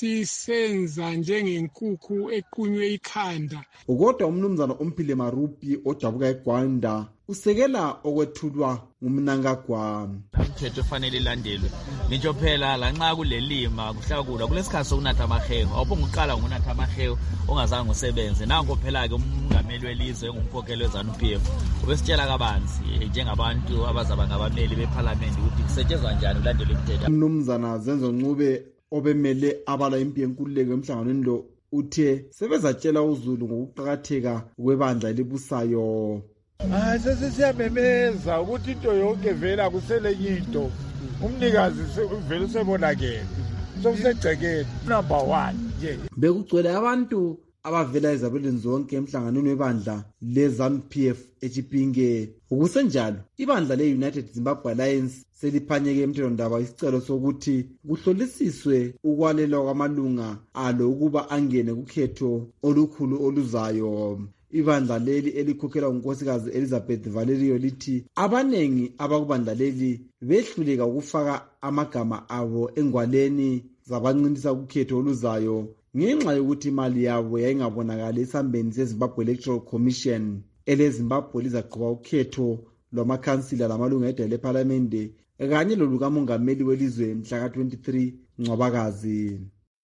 sisenza njengenkukhu equnywe ikhanda. Kodwa uMnumzana Umphile Marupi odabuka eGwanda usekela okwethulwa nguMnangagwa. Umthetho ufanele ilandelwe. Ngisho phela lanxa kulelima kuhlakula kulesikhathi sokunatha amahewu. Awuphonga uqala ngonatha amahewu ongazange usebenze. Nango phela ke umongameli welizwe engumkhokheli weZANU-PF ubesitshela kabanzi njengabantu abazaba ngabameli beParliament ukuthi kusetshenzwa njani ulandelwe imithetho. uMnumzana Zenzo Ncube obemele abala impi yenkululeko emhlanganweni lo uthe sebezatshela uzulu ngokuqakatheka kwebandla elibusayo. Sesiyamemeza ukuthi into yonke vela kusele into umnikazi uvele usebonakele sokusegcekeni number 1 nje. Bekugcwele abantu abavela ezabelweni zonke emhlanganweni webandla le-ZANU-PF eChipinge. Ukusenjalo, ibandla le-United Zimbabwe Alliance seliphanyeke emthethwandaba isicelo sokuthi kuhlolisiswe ukwalelwa kwamalunga alo ukuba angene kukhetho olukhulu oluzayo. Ibandla leli elikhokhelwa ngunkosikazi Elizabeth Valerio lithi abanengi abakubandla leli behluleka ukufaka amagama abo engwaleni zabancinisa kukhetho oluzayo ngenxa yokuthi imali yabo yayingabonakali esambeni seZimbabwe Electoral Commission. EleZimbabwe lizaqhuba ukhetho lwamakhansila lamalunga edale lePhalamende kanye lolukamongameli welizwe mhla ka-23 Ncwabakazi.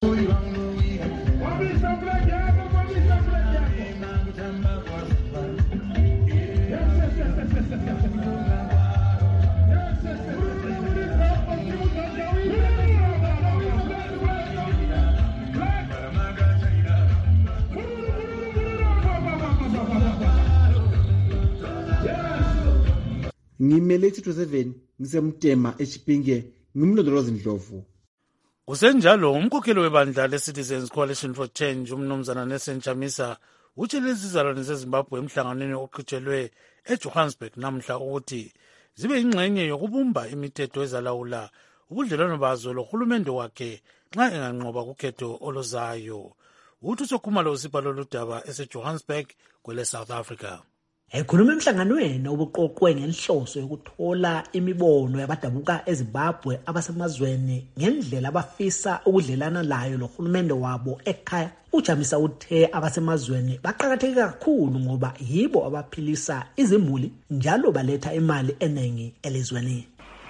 Ngimelethi 27 ngisemtema eChipinge ngimlondolozi Ndlovu. Kusenjalo umkhokheli webandla le-Citizens Coalition for Change umnumzana Nelson Chamisa utshele izizalwane zeZimbabwe emhlanganweni oqhutshelwe eJohannesburg namhla ukuthi zibe yingxenye yokubumba imithetho ezalawula ubudlelwano bazo lohulumende wakhe nxa enganqoba kukhetho oluzayo. Uthi uSokhumalo usibhalo ludaba eseJohannesburg kwele South Africa. Ekhuluma emhlanganweni obuqoqwe ngenhloso yokuthola imibono yabadabuka eZimbabwe abasemazweni ngendlela abafisa ukudlelana layo lohulumende wabo ekhaya, uJamisa uthe abasemazweni baqakatheke kakhulu ngoba yibo abaphilisa izimuli njalo baletha imali eningi elizweni.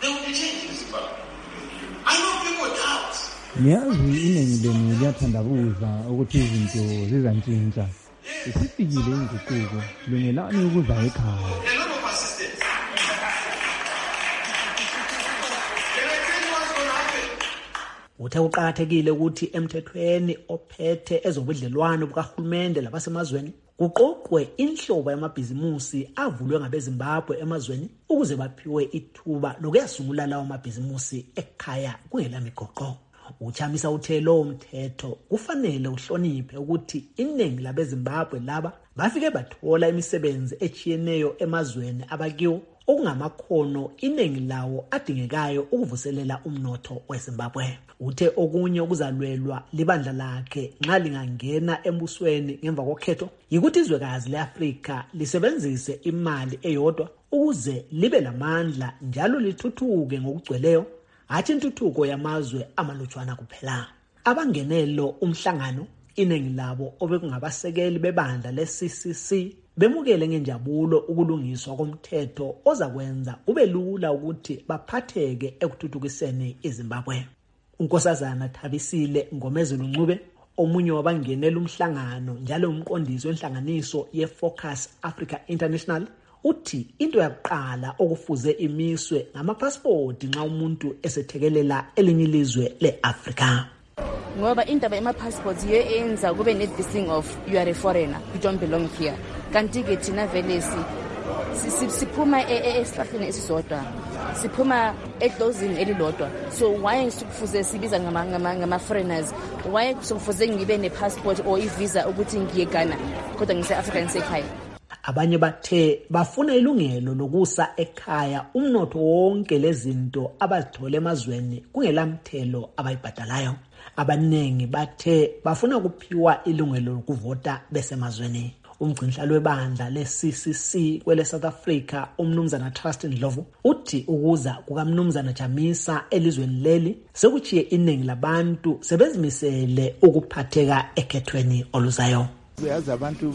Ngiyazi iningi lenu liyathandabuza ukuthi izinto zizantshintsha. Isifikile inguquko lungelani ukuza ekhaya. Uthe kuqakathekile ukuthi emthethweni ophethe ezobudlelwano bukahulumende labasemazweni kuqoqwe inhlobo yamabhizimusi avulwe ngabeZimbabwe emazweni ukuze baphiwe ithuba lokuyasungula lawo mabhizimusi ekhaya kungelamigoqo. Uchamisa uthe lo mthetho kufanele uhloniphe ukuthi iningi labeZimbabwe laba bafike bathola imisebenzi echiyeneyo emazweni abakiwo okungamakhono iningi lawo adingekayo ukuvuselela umnotho weZimbabwe. Uthe okunye okuzalwelwa libandla lakhe nxa lingangena embusweni ngemva kokhetho yikuthi izwekazi leAfrika lisebenzise imali eyodwa ukuze libe lamandla njalo lithuthuke ngokugcweleyo, hathi intuthuko yamazwe amalutshwana kuphela. Abangenelo umhlangano iningi labo obekungabasekeli bebandla le-CCC bemukele ngenjabulo ukulungiswa komthetho ozakwenza kube lula ukuthi baphatheke ekuthuthukiseni iZimbabwe. uNkosazana Thabisile Ngomezulu Ncube omunye wabangenela umhlangano njalo umqondisi wenhlanganiso ye-Focus Africa International uthi into yakuqala okufuze imiswe ngamapassport nxa umuntu esethekelela elinye ilizwe le-Afrika. Ngoba indaba ema-passports yiyo eyenza kube ne-this thing of you are a foreigner, you don't belong here. Kanti-ke thina vele siphuma esihlahleni esisodwa, siphuma edlozini elilodwa. So why sikufuze sibiza ngama-foreigners? Why sikufuze ngibe ne-passport or i-visa ukuthi ngiye Ghana kodwa ngise-Afrika ngisekhaya? Abanye bathe bafuna ilungelo lokusa ekhaya umnotho wonke lezinto abazithola emazweni kungelamthelo abayibhadalayo. Abanengi bathe bafuna ukuphiwa ilungelo lokuvota besemazweni. Umgcinhlalo webandla le-CCC kwele South Africa umnumzana Trust Ndlovu uthi ukuza kukamnumzana Chamisa elizweni leli sekuchiye iningi labantu sebezimisele ukuphatheka ekhethweni oluzayo. Uyazi abantu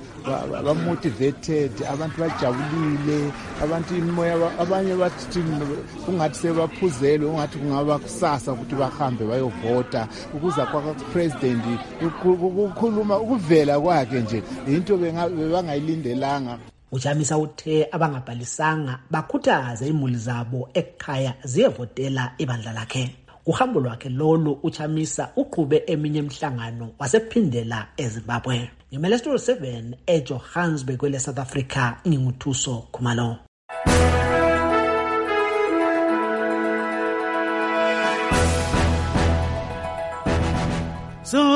ba-motivated, abantu bajabulile, abantu imoya, abanye bathi ungathi sebaphuzelwe, ungathi kungaba kusasa ukuthi bahambe bayovota. Ukuza kwaka-president ukukhuluma ukuvela kwakhe nje into bebangayilindelanga. Uchamisa uthe abangabhalisanga bakhuthaze imuli zabo ekhaya ziyevotela ibandla lakhe. Uhambo lwakhe lolu uChamisa uqhube eminye emhlangano wasephindela eZimbabwe. Ngimele Studio 7 eJohannesburg kwele South Africa nginguthuso Khumalo.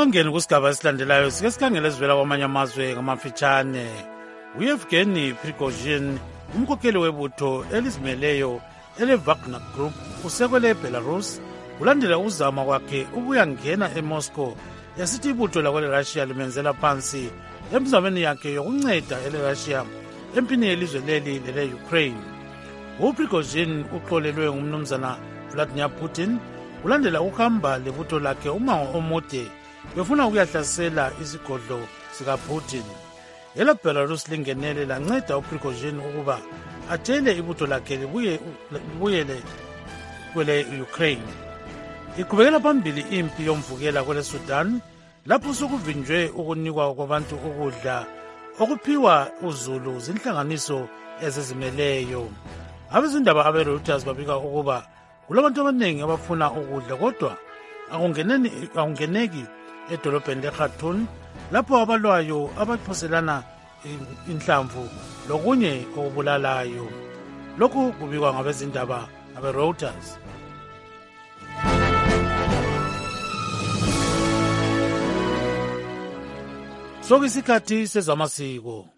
Singakangeni kusigaba esilandelayo sike sikhangele sivela kwamanye amazwe ngamafitshane. uYevgeny Prigozhin, umkhokheli webutho elizimeleyo ele-Wagner Group, usekwele eBelarus kulandela uzama kwakhe ubuya ngena eMoscow, yasithi ibutho lakwele Russia limenzela phansi emzameni yakhe yokunceda ele-Russia empini yelizwe leli lele-Ukraine. uPrigozhin uxolelwe ngumnumzana Vladimir Putin kulandela ukuhamba lebutho lakhe umango omude befuna ukuyahlasela isigodlo sikaPutin. ELaBelarus lingenele lanceda uPrigozhin ukuba atshele ibutho lakhe libuyele kwele Ukraine. Iqhubekela phambili impi yomvukela kwele Sudan lapho sokuvinjwe ukunikwa kwabantu ukudla okuphiwa uzulu zinhlanganiso ezizimeleyo. Abezindaba abeReuters babika ukuba kulabantu abaningi abafuna ukudla kodwa akungeneki edolobheni leKhartoum lapho abalwayo abaphoselana inhlamvu lokunye okubulalayo. Lokhu kubikwa ngabezindaba abeReuters. Sokuyisikhathi sezamasiko.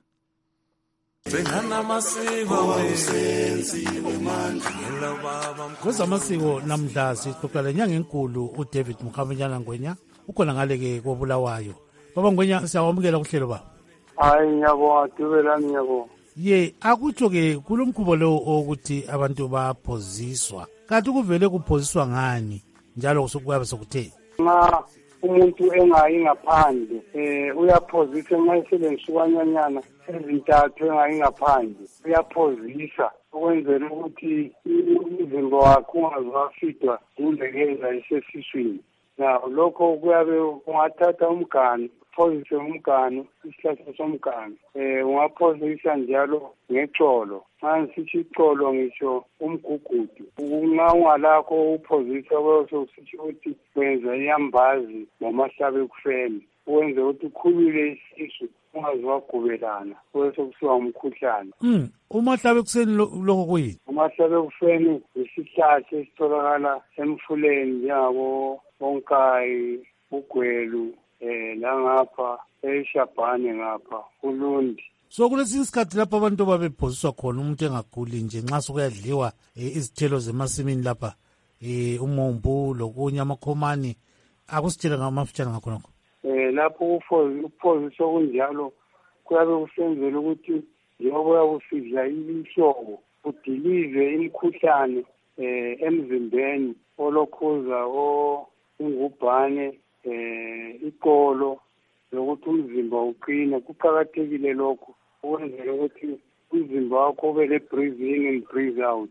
Kwezamasiko namhla sixoxa lenyanga enkulu uDavid Mukhamanyana Ngwenya ukhona ngale-ke kobulawayo. Baba Ngwenya, siyawamukela kuhlelo baba. Hayi ngiyabonga, Dubelani ngiyabonga. Ye, akutsho-ke kulomkhubo lo ukuthi abantu baphoziswa. Kanti kuvele kuphoziswa ngani njalo kusukuyabe sokutheni? Nxa umuntu engayi ngaphandle uyaphozisa nxa eselensukwanyanyana ezintathu engayi ngaphandle uyaphozisa ukwenzela ukuthi umzimba wakhe ungazwafidwa kulekeza esesiswini. Lokho kuyabe ungathatha umganu uphozise umganu, isihlahla somganu ungaphozisa njalo ngexolo. Nsithi ixolo ngisho umgugudu nxa ungalakho uphozisa kwesosithi ukuthi wenza iyambazi ngamahlabe ekufeni uwenze ukuthi ukhulule isisu ungazwagubelana kwesekusiwa umkhuhlane. Umahlabe ekuseni lokho kuyini? Umahlabe ekufeni isihlahla esitholakala emfuleni njengabo onkayi, ugwelu langapha eShabhane ngapha uLundi. So kulesi isikhathi lapho abantu babephoziswa khona umuntu engaguli nje nxa sokuyadliwa izithelo zemasimini lapha umombu lokunye amakhomani, akusitshela ngamafitshane ngakhonokho. Lapho ukuphoziswa kunjalo kuyabe kusenzela ukuthi njengoba uyabe usidla ihlobo udilize imikhuhlane emzimbeni olokhuza ingubhane iqolo lokuthi umzimba uqine. Kuqakathekile lokho ukwenzela ukuthi umzimba wakho ube le-breathe in and breathe out.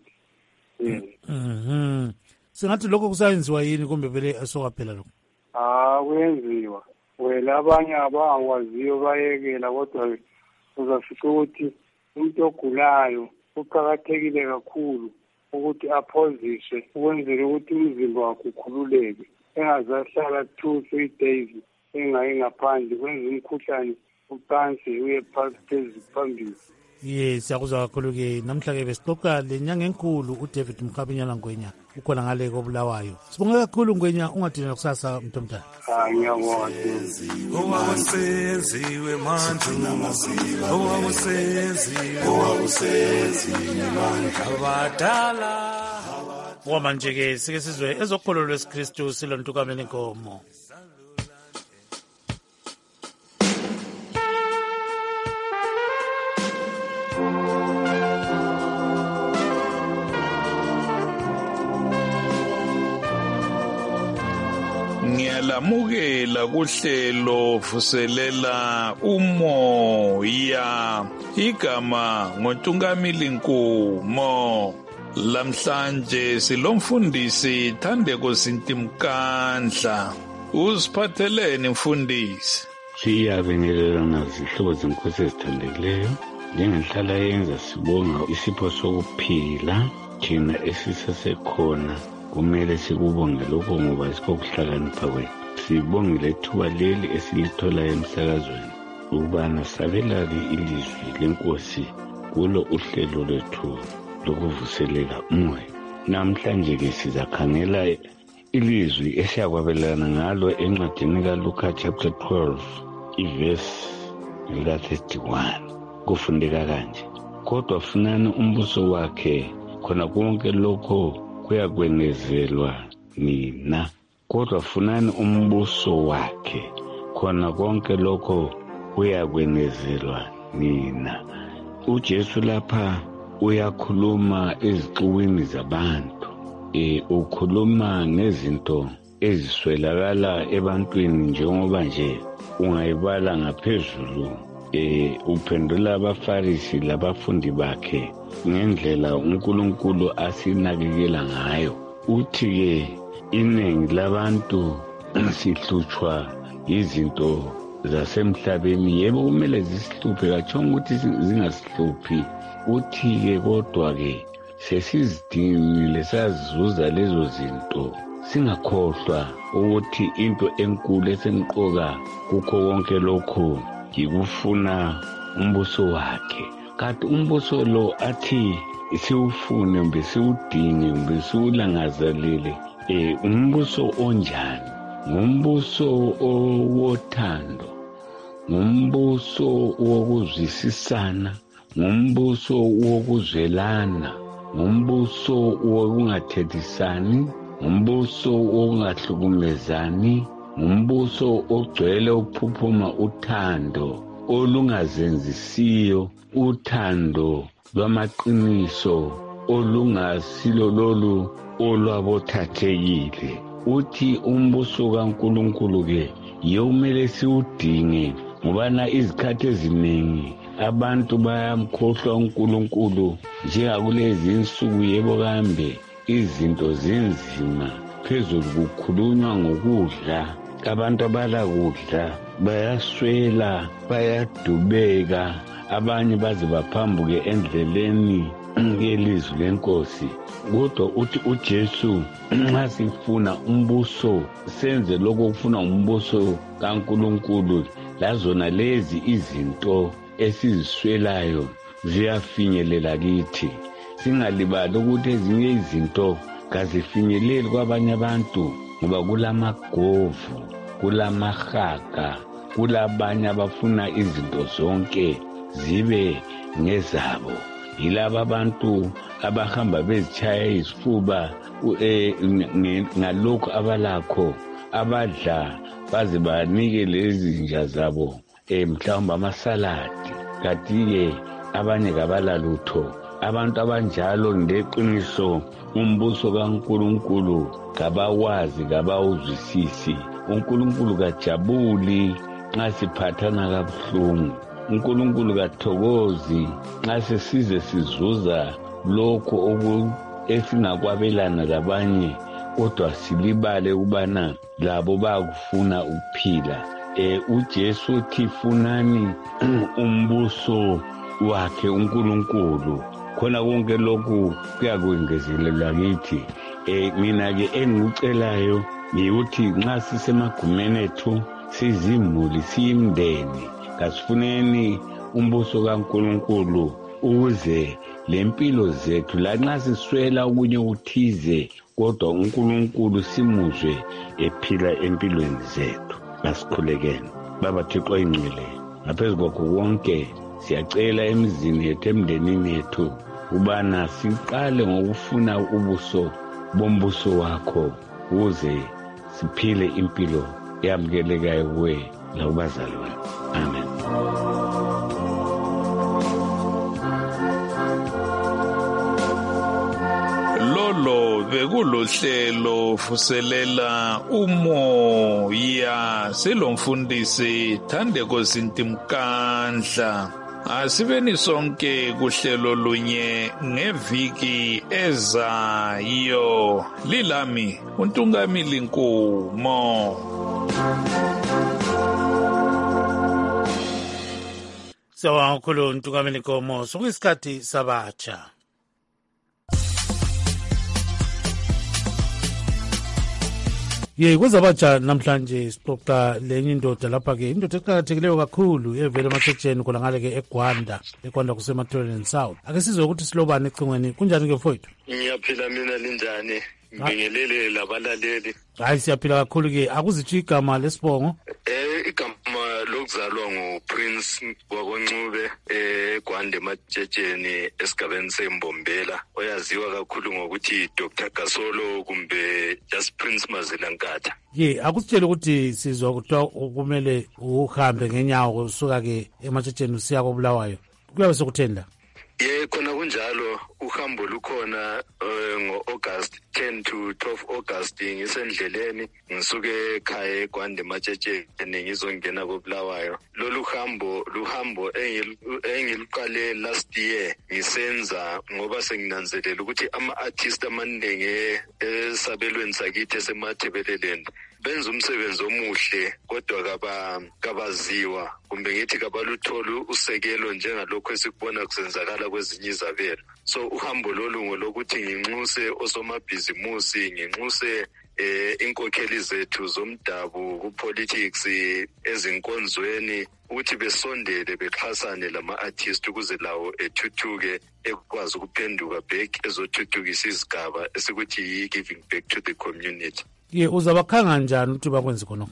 Singathi lokho kusayenziwa yini kumbe vele sokaphela lokho? Kuyenziwa. Wena abanye abangakwaziyo bayekela kodwa uzafica ukuthi umuntu ogulayo kuqakathekile kakhulu ukuthi aphoziswe ukwenzela ukuthi umzimba wakhe ukhululeke engazahlala 2-3 days engayi ngaphandle kwenza umkhuhlane uqanse uye phambili. Yes, siyakuzwa kakhulu-ke. Namhla-ke besixoxa lenyanga enkulu uDavid Mukhamanyana Ngwenya ukhona ngale kobulawayo. Sibonge kakhulu Ngwenya, ungadinela kusasa mntu omdala. Ngiyabonga. Owakusenziwe manje owakusenziwe manje abadala. Manje-ke sike sizwe ezokholo lwesikristu silontukameni inkomo. Ngiyalamukela kuhlelo vuselela umoya, igama ngoNtungamili Nkumo. Lamhlanje silomfundisi Thandeko Sintimkandla. Usiphatheleni mfundisi? Siyabingelela nazihlobo zenkosi ezithandekileyo. Njengenhlala yenza sibonga isipho sokuphila thina esisesekhona. Kumele sikubonge lokho ngoba sikokuhlakanipha kwethu. Sibongile ithuba leli esilithola emsakazweni ukubana sabelake ilizwi lenkosi kulo uhlelo lwethu lokuvuselela umoya. Namhlanje ke sizakhangela ilizwi esiyakwabelana ngalo encwadini kaLuka chapter 12 ivesi lika-31 kufundeka kanje: kodwa funani umbuso wakhe, khona konke lokho kuyakwengezelwa nina. Kodwa funani umbuso wakhe, khona konke lokho kuyakwengezelwa nina. uJesu lapha uyakhuluma ezixukwini zabantu, ukhuluma ngezinto eziswelakala ebantwini njengoba nje ungayibala ngaphezulu. Uphendula abaFarisi labafundi bakhe ngendlela uNkulunkulu asinakekela ngayo. Uthi-ke iningi labantu sihlutshwa izinto zasemhlabeni. Yebo, kumele zisihluphe, katshongo ukuthi zingasihluphi. Uthi-ke kodwa-ke sesizidingile sazizuza lezo zinto, singakhohlwa ukuthi into enkulu esemqoka kukho konke lokhu yikufuna umbuso wakhe. Kanti umbuso lo athi siwufune mbe siwudinge mbe siwulangazelele, umbuso onjani? Ngumbuso wothando, ngumbuso wokuzwisisana, ngumbuso wokuzwelana, ngumbuso wokungathethisani, ngumbuso wokungahlukumezani, ngumbuso ogcwele ukuphuphuma uthando olungazenzisiyo, uthando lwamaqiniso olungasilo lolu olwabothathekile. Uthi umbuso kaNkulunkulu-ke yomele siwudinge, ngobana izikhathi eziningi abantu bayamkhohlwa uNkulunkulu. Njengakulezi insuku, yebo kambe izinto zinzima, phezulu kukhulunywa ngokudla, abantu abalakudla bayaswela, bayadubeka, abanye baze baphambuke endleleni yelizwi lenkosi. Kodwa uthi uJesu, nxa sifuna umbuso, senze lokho kufuna umbuso kaNkulunkulu, lazona lezi izinto esiziswelayo ziyafinyelela kithi. Singalibali ukuthi ezinye izinto kazifinyeleli kwabanye abantu, ngoba kulamagovu, kulamahaga, kulabanye abafuna izinto zonke zibe ngezabo. Yilaba abantu abahamba bezitshaya izifuba ngalokho abalakho, abadla baze banike lezi nja zabo mhlawumbe amasaladi, kanti-ke abanye kabalalutho. Abantu abanjalo ngeqiniso umbuso kaNkulunkulu kabawazi, kabawuzwisisi. uNkulunkulu kajabuli nxa siphathana kabuhlungu. uNkulunkulu kathokozi nxa sesize sizuza lokho esingakwabelana labanye, kodwa silibale ukubana labo bakufuna ukuphila. uJesu uthi funani umbuso wakhe uNkulunkulu, khona konke lokhu kuyakwengezelelwa kithi. Mina-ke engikucelayo ngikuthi nxa sisemagumeni ethu, sizimuli, siyimndeni, kasifuneni umbuso kaNkulunkulu ukuze lempilo zethu lanxa siswela okunye ukuthize, kodwa uNkulunkulu simuzwe ephila empilweni zethu. Asikhulekeni. Baba Thixo oyingcwele, ngaphezu kwakho konke siyacela emizini yethu, emndenini yethu, ubana siqale ngokufuna ubuso bombuso wakho ukuze siphile impilo eyamukelekayo kuwe lakubazali wethu. Amen. Lolo bekulohlelo vuselela umoya silomfundisi Thandeko Zintimkandla. Asibeni sonke kuhlelo lunye ngeviki ezayo. Lilami uNtungamili Nkumo. Sawubona kakhulu Ntungamili Nkumo. Sokuyisikhathi sabatsha. Kuzabatsha namhlanje sixoxa lenye indoda lapha-ke, indoda eqakathekileyo kakhulu evele emathetsheni khona ngale-ke eGwanda kuseMatholeni South. Ake sizwe ukuthi silobani ecingweni. Kunjani-ke mfowethu? Ngiyaphila mina linjani? Ngibingelele labalaleli. Hayi siyaphila kakhulu-ke. Akuzitsho igama lesibongo? Igama lokuzalwa nguPrince Wakoncube eGwanda ematshitsheni esigabeni seMbombela, oyaziwa kakhulu ngokuthi Dr. Gasolo kumbe just Prince Mazila Nkatha. Akusitshele ukuthi sizwa kuthiwa kumele uhambe ngenyawo usuka-ke ematshitsheni usiya koBulawayo. Kuyabe sekutheni la? Khona kunjalo, uhambo lukhona ngo-August 10 to 12 August ngisendleleni ngisuke ekhaya eGwanda ematshitsheni ngizongena koBulawayo. Lolu luhambo engiliqale last year ngisenza ngoba senginanzelela ukuthi ama-artist amaningi esabelweni sakithi esemathebeleleni benza umsebenzi omuhle kodwa kabaziwa kumbe ngithi kabalutholi usekelo njengalokho esikubona kusenzakala kwezinye izabelo. So uhambo lolu ngolokuthi nginxuse osomabhizimusi, nginxuse inkokheli zethu zomdabu kupolitics ezinkonzweni ukuthi besondele bexhasane lama-artist ukuze lawo ethuthuke ekwazi ukuphenduka back ezothuthukisa izigaba esikuthi yi-giving back to the community. Uzabakhanga njani ukuthi bakwenze khonokho?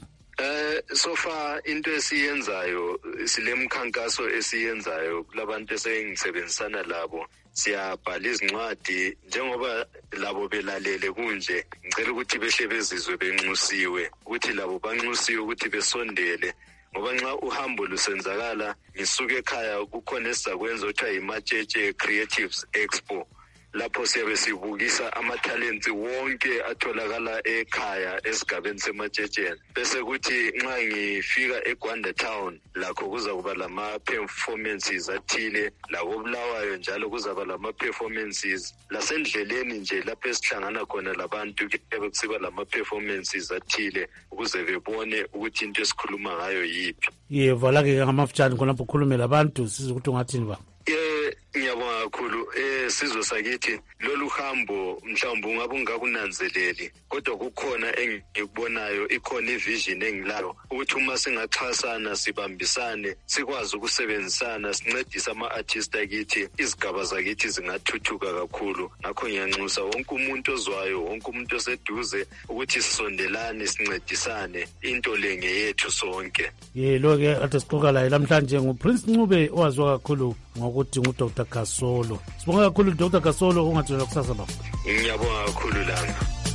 So far into esiyenzayo silemkhankaso esiyenzayo kulabantu esengisebenzisana labo, siyabhala izincwadi njengoba labo belalele kunje, ngicela ukuthi behle bezizwe benxusiwe, ukuthi labo banxusiwe ukuthi besondele ngoba nxa uhambo lusenzakala ngisuke ekhaya kukhona esizakwenza okuthiwa yiMatshetshe Creatives Expo. Lapho siyabe sibukisa amathalenti wonke atholakala ekhaya esigabeni sematshitsheni. Bese kuthi nxa ngifika eGwanda Town lakho kuzakuba lama-performances athile, lakoBulawayo njalo kuzaba lama-performances. Lasendleleni nje lapho esihlangana khona labantu kuyabe kusiba lama-performances athile ukuze bebone ukuthi into esikhuluma ngayo yiphi. Vala-ke ngamafutshane khonapho ukhulume labantu sizwe ukuthi ungathini ba? Ngiyabonga kakhulu. Sizwe sakithi lolu hambo mhlawumbe ungabe ungakunanzeleli kodwa kukhona engikubonayo, ikhona ivision engilayo ukuthi uma singaxhasana sibambisane sikwazi ukusebenzisana sincedise ama-artist akithi, izigaba zakithi zingathuthuka kakhulu. Ngakho ngiyanxusa wonke umuntu ozwayo, wonke umuntu oseduze ukuthi sisondelane sincedisane, into le ngeyethu sonke. Lo-ke ade sixoxa laye namhlanje nguPrince Ncube owaziwa kakhulu ngokuthi nguDr. Gasolo. Sibonga kakhulu Dr. Gasolo, ungathela kusasa baba. Ngiyabonga kakhulu lana.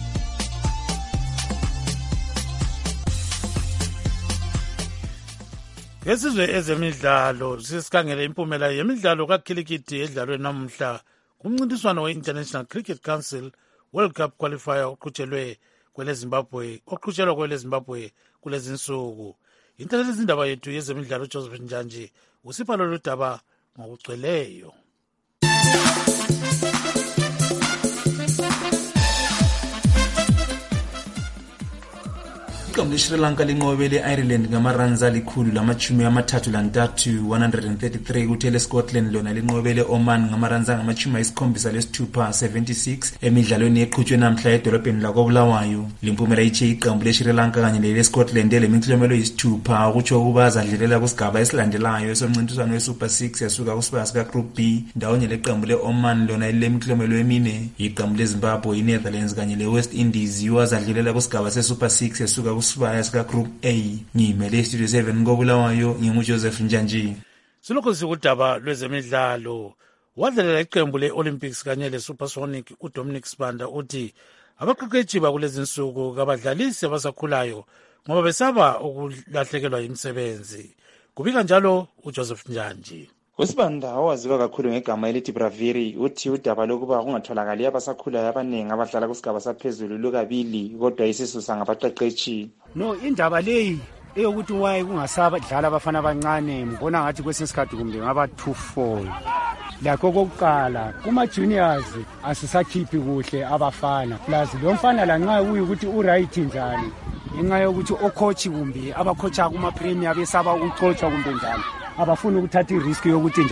Ngesizwe ezemidlalo sisikhangele impumela yemidlalo kakhilikithi edlalwe namuhla kumncintiswano we-International Cricket Council World Cup qualifier oqhutshelwa kwele Zimbabwe kulezi nsuku. Intatheli izindaba yethu yezemidlalo Joseph Njanji usipha lolu daba ngokugcweleyo. Iqembu leSri Lanka linqobele Ireland ngamaruns ali-133 133 kuthe leScotland lona linqobele Oman ngamaruns angama-76 76 emidlalweni eqhutshwe namhla edolobheni lakoBulawayo. Limpumela itshe iqembu leSri Lanka kanye leleScotland elemiklomelo yisithupha ukutsho ukuba zadlulela kusigaba esilandelayo esomncintiswano weSuper 6 yasuka kusibaya sikaGroup B, ndawonye leqembu le-Oman lona elilemiklomelo emine. Iqembu leZimbabwe, iNetherlands kanye leWest Indies yiwo azadlulela kusigaba seSuper 6 yasuka kusibaya sikaGroup A. Ngimele Studio 7 koBulawayo, nginguJoseph Njanji. Silokho sikudaba lwezemidlalo. Wadlalela iqembu le-Olympics kanye le-Supersonic uDominic Sibanda uthi abaqeqeshi bakulezi nsuku kabadlalisi abasakhulayo ngoba besaba ukulahlekelwa yimisebenzi. Kubika njalo uJoseph Njanji. uSibanda owaziwa kakhulu ngegama elithi Braviri uthi udaba lokuba kungatholakali abasakhulayo abaningi abadlala kusigaba saphezulu lukabili kodwa isisusa ngabaqeqeshi. No, indaba leyi eyokuthi waye kungasabadlala abafana abancane ngibona ngathi kwesinye isikhathi kumbe ngaba 2-4 lakho kokuqala kuma-juniors asisakhiphi kuhle abafana plus lo mfana lanxa uyukuthi uright njani ngenxa yokuthi okhochi kumbe abakhocha kuma-premier besaba ukuxotshwa kumbe njani abafuni ukuthatha irisk yokuthi njani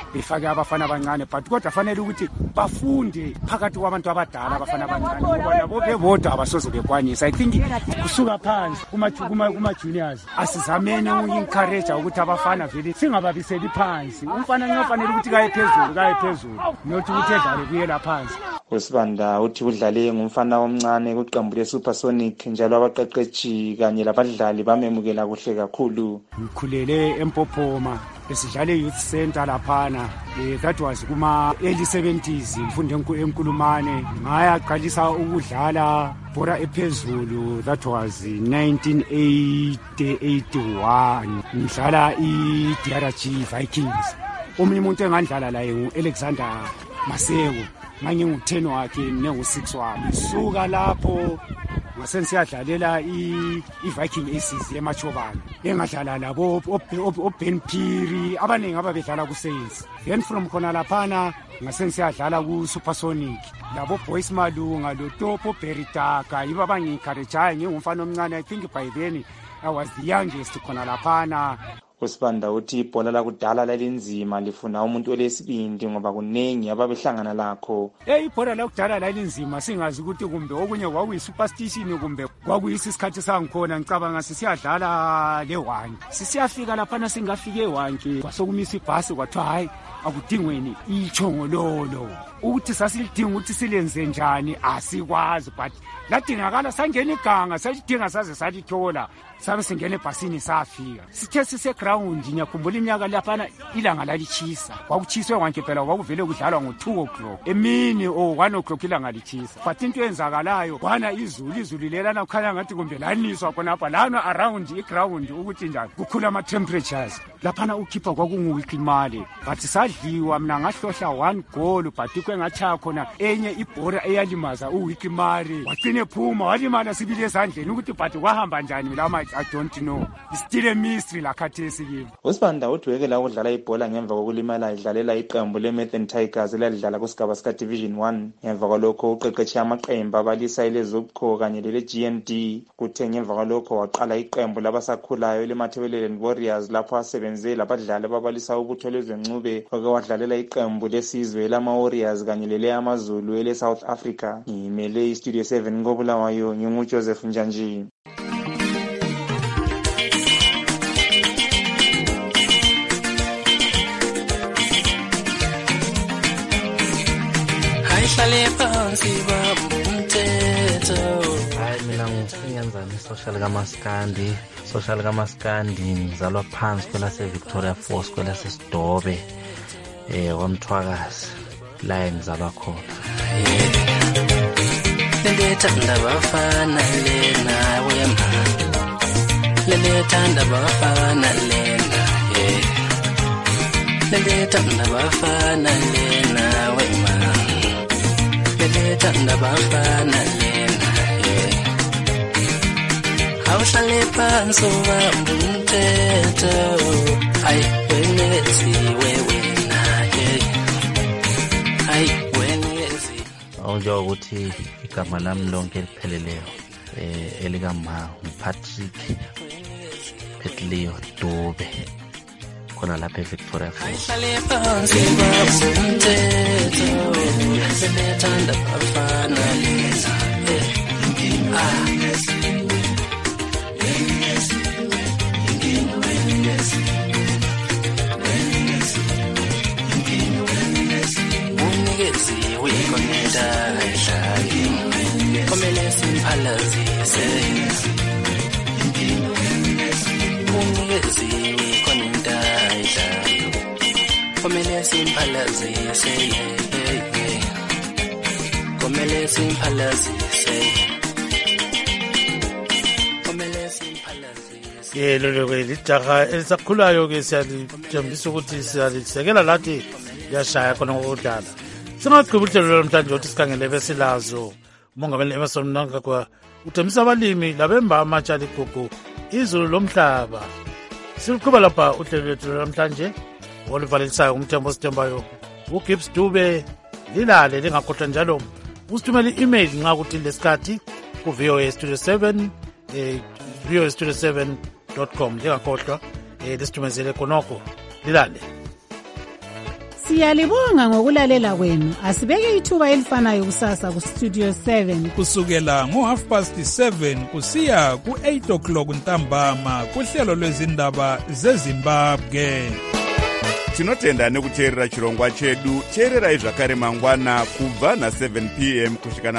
befake abafana abancane but kodwa fanele ukuthi bafunde phakathi kwabantu abadala abafana abancane ngoba labo bebodwa abasoze bekwanisa. I think kusuka phansi kuma-juniors asizameni uku-encourage ukuthi abafana vele singababiseli phansi. Umfana ngiyofanele ukuthi kaye phezulu nothi ukuthi edlale kuyela phansi. uSibanda uthi udlale ngumfana omncane kuqembu le-Supersonic njalo abaqeqetshi kanye labadlali bamemukela kuhle kakhulu. Ngikhulele eMpophoma besidlale youth center laphana, that was kuma early 70s. Ngifunde eNkulumane ngaya qalisa ukudlala bora ephezulu, that was 1981. Ngidlala i-DRG Vikings. Omunye umuntu engandlala laye ngu-Alexander Maseko, manje ngu-10 wakhe nengu-6 wakhe. Suka lapho ngase siyadlalela i-Viking Aces eMachobane, engadlala labo oBen Phiri, abaningi ababedlala ku-Saints. Then from khona laphana ngase siyadlala ku-Supersonic, labo Boys Malunga, loTopo Beritaka, yibo abangi-encourageayo. Ngingumfana omncane, I think by then I was the youngest khona laphana. uSibanda uthi ibhola lakudala lalinzima, lifuna umuntu olesibindi ngoba kuningi ababehlangana lakho. Ibhola lakudala lalinzima, singazi ukuthi kumbe okunye kwakuyi-superstition kumbe kwakuyisi isikhathi sangikhona. Ngicabanga sisiyadlala le-1, sisiyafika laphana singafike e-1 kwasokumisa ibhasi kwathiwa hayi akudingweni ichongololo, ukuthi sasilidinga ukuthi silenze njani asikwazi, but ladingakala sangena iganga, salidinga saze salithola, sabe singena ebhasini safika. Sithe siseground, ngiyakhumbula iminyaka laphana ilanga lalitshisa, kwakutshiswe kwanke phela kwakuvele kudlalwa ngo-2 o'clock emini or 1 o'clock ilanga litshisa. But into eyenzakalayo kwana izulu lelana kukhanya ngathi kumbe laniswa khonapha lana around iground ukuthi njani kukhula ama-temperatures. Laphana ukhipha kwakungu-Wikimali, but sadliwa. Mina ngahlohla 1 goal, but kwengatshaya khona enye ibhora eyalimaza uWikimali, wagcine phuma walimala sibili esandleni ukuthi but kwahamba njani lama I don't know. It's still a mystery lakhathesi kimi. uSibanda uthi wekela ukudlala ibhola ngemva kokulimala idlalela iqembu le-Methane Tigers elalidlala kusigaba sika-Division 1. Ngemva kwalokho uqeqeshe amaqembu abalisa ileZobco kanye lele-GND. Kuthe ngemva kwalokho waqala iqembu labasakhulayo le-Matabeleland Warriors lapho asebenze labadlali ababalisa ubutho lwezencube oke wadlalela iqembu lesizwe lama-Warriors kanye lele-AmaZulu ele-South Africa. Ngimele iStudio 7 koBulawayo, nginguJoseph Njanji. Hayi mina ngiyenzani social kamaskandi ngizalwa phansi kwelaseVictoria Falls kwelaseSidobe kwaMthwakazi la ngizalwa khona. Lelethanda bafana lena wema, lelethanda bafana lena lelethanda bafana lena wema, lelethanda bafana lena awuhlale phansi ubambe umthetho, hayi wenyeziwe wena hayi wenyeziwe. Awunjengoba ukuthi igama lami lonke elipheleleyo elikama uPatrick Petleo Dube khona lapha eVictoria Falls. Awuhlale phansi ubambe umthetho, lelethanda bafana lena unikeziwe koneta idlali komele simphalazise, unikeziwe koneta idlali komele simphalazise, komele simphalazise. Lolo-ke lijaha elisakhulayo-ke siyalitshembisa ukuthi siyalisekela lathi liyashaya khona ngokudlala. Singagqiba uhlelo namhlanje ukuthi sikhangele besilazo. Umongameli Emerson Mnangagwa uthembisa abalimi labemba amatsha ligugu izulu lomhlaba. Siluqhuba lapha uhlelo lwethu namhlanje oluvalelisayo umthembo osithembayo uGibbs Dube. Lilale lingakhohlwa njalo usithumele i-email nxa kuthi lesikhathi ku VOA Studio 7 voastudio7.com. Lingakhohlwa lisithumezele khonokho. Lilale. Siyalibonga ngokulalela kwenu. Asibeke ithuba elifanayo kusasa ku Studio 7 kusukela ngo7:30 kusiya ku8:00 ntambama kuhlelo lwezindaba zeZimbabwe. Tinotenda nekuteerera chirongwa chedu. Teererai zvakare mangwana kubva na7 p.m. kusvika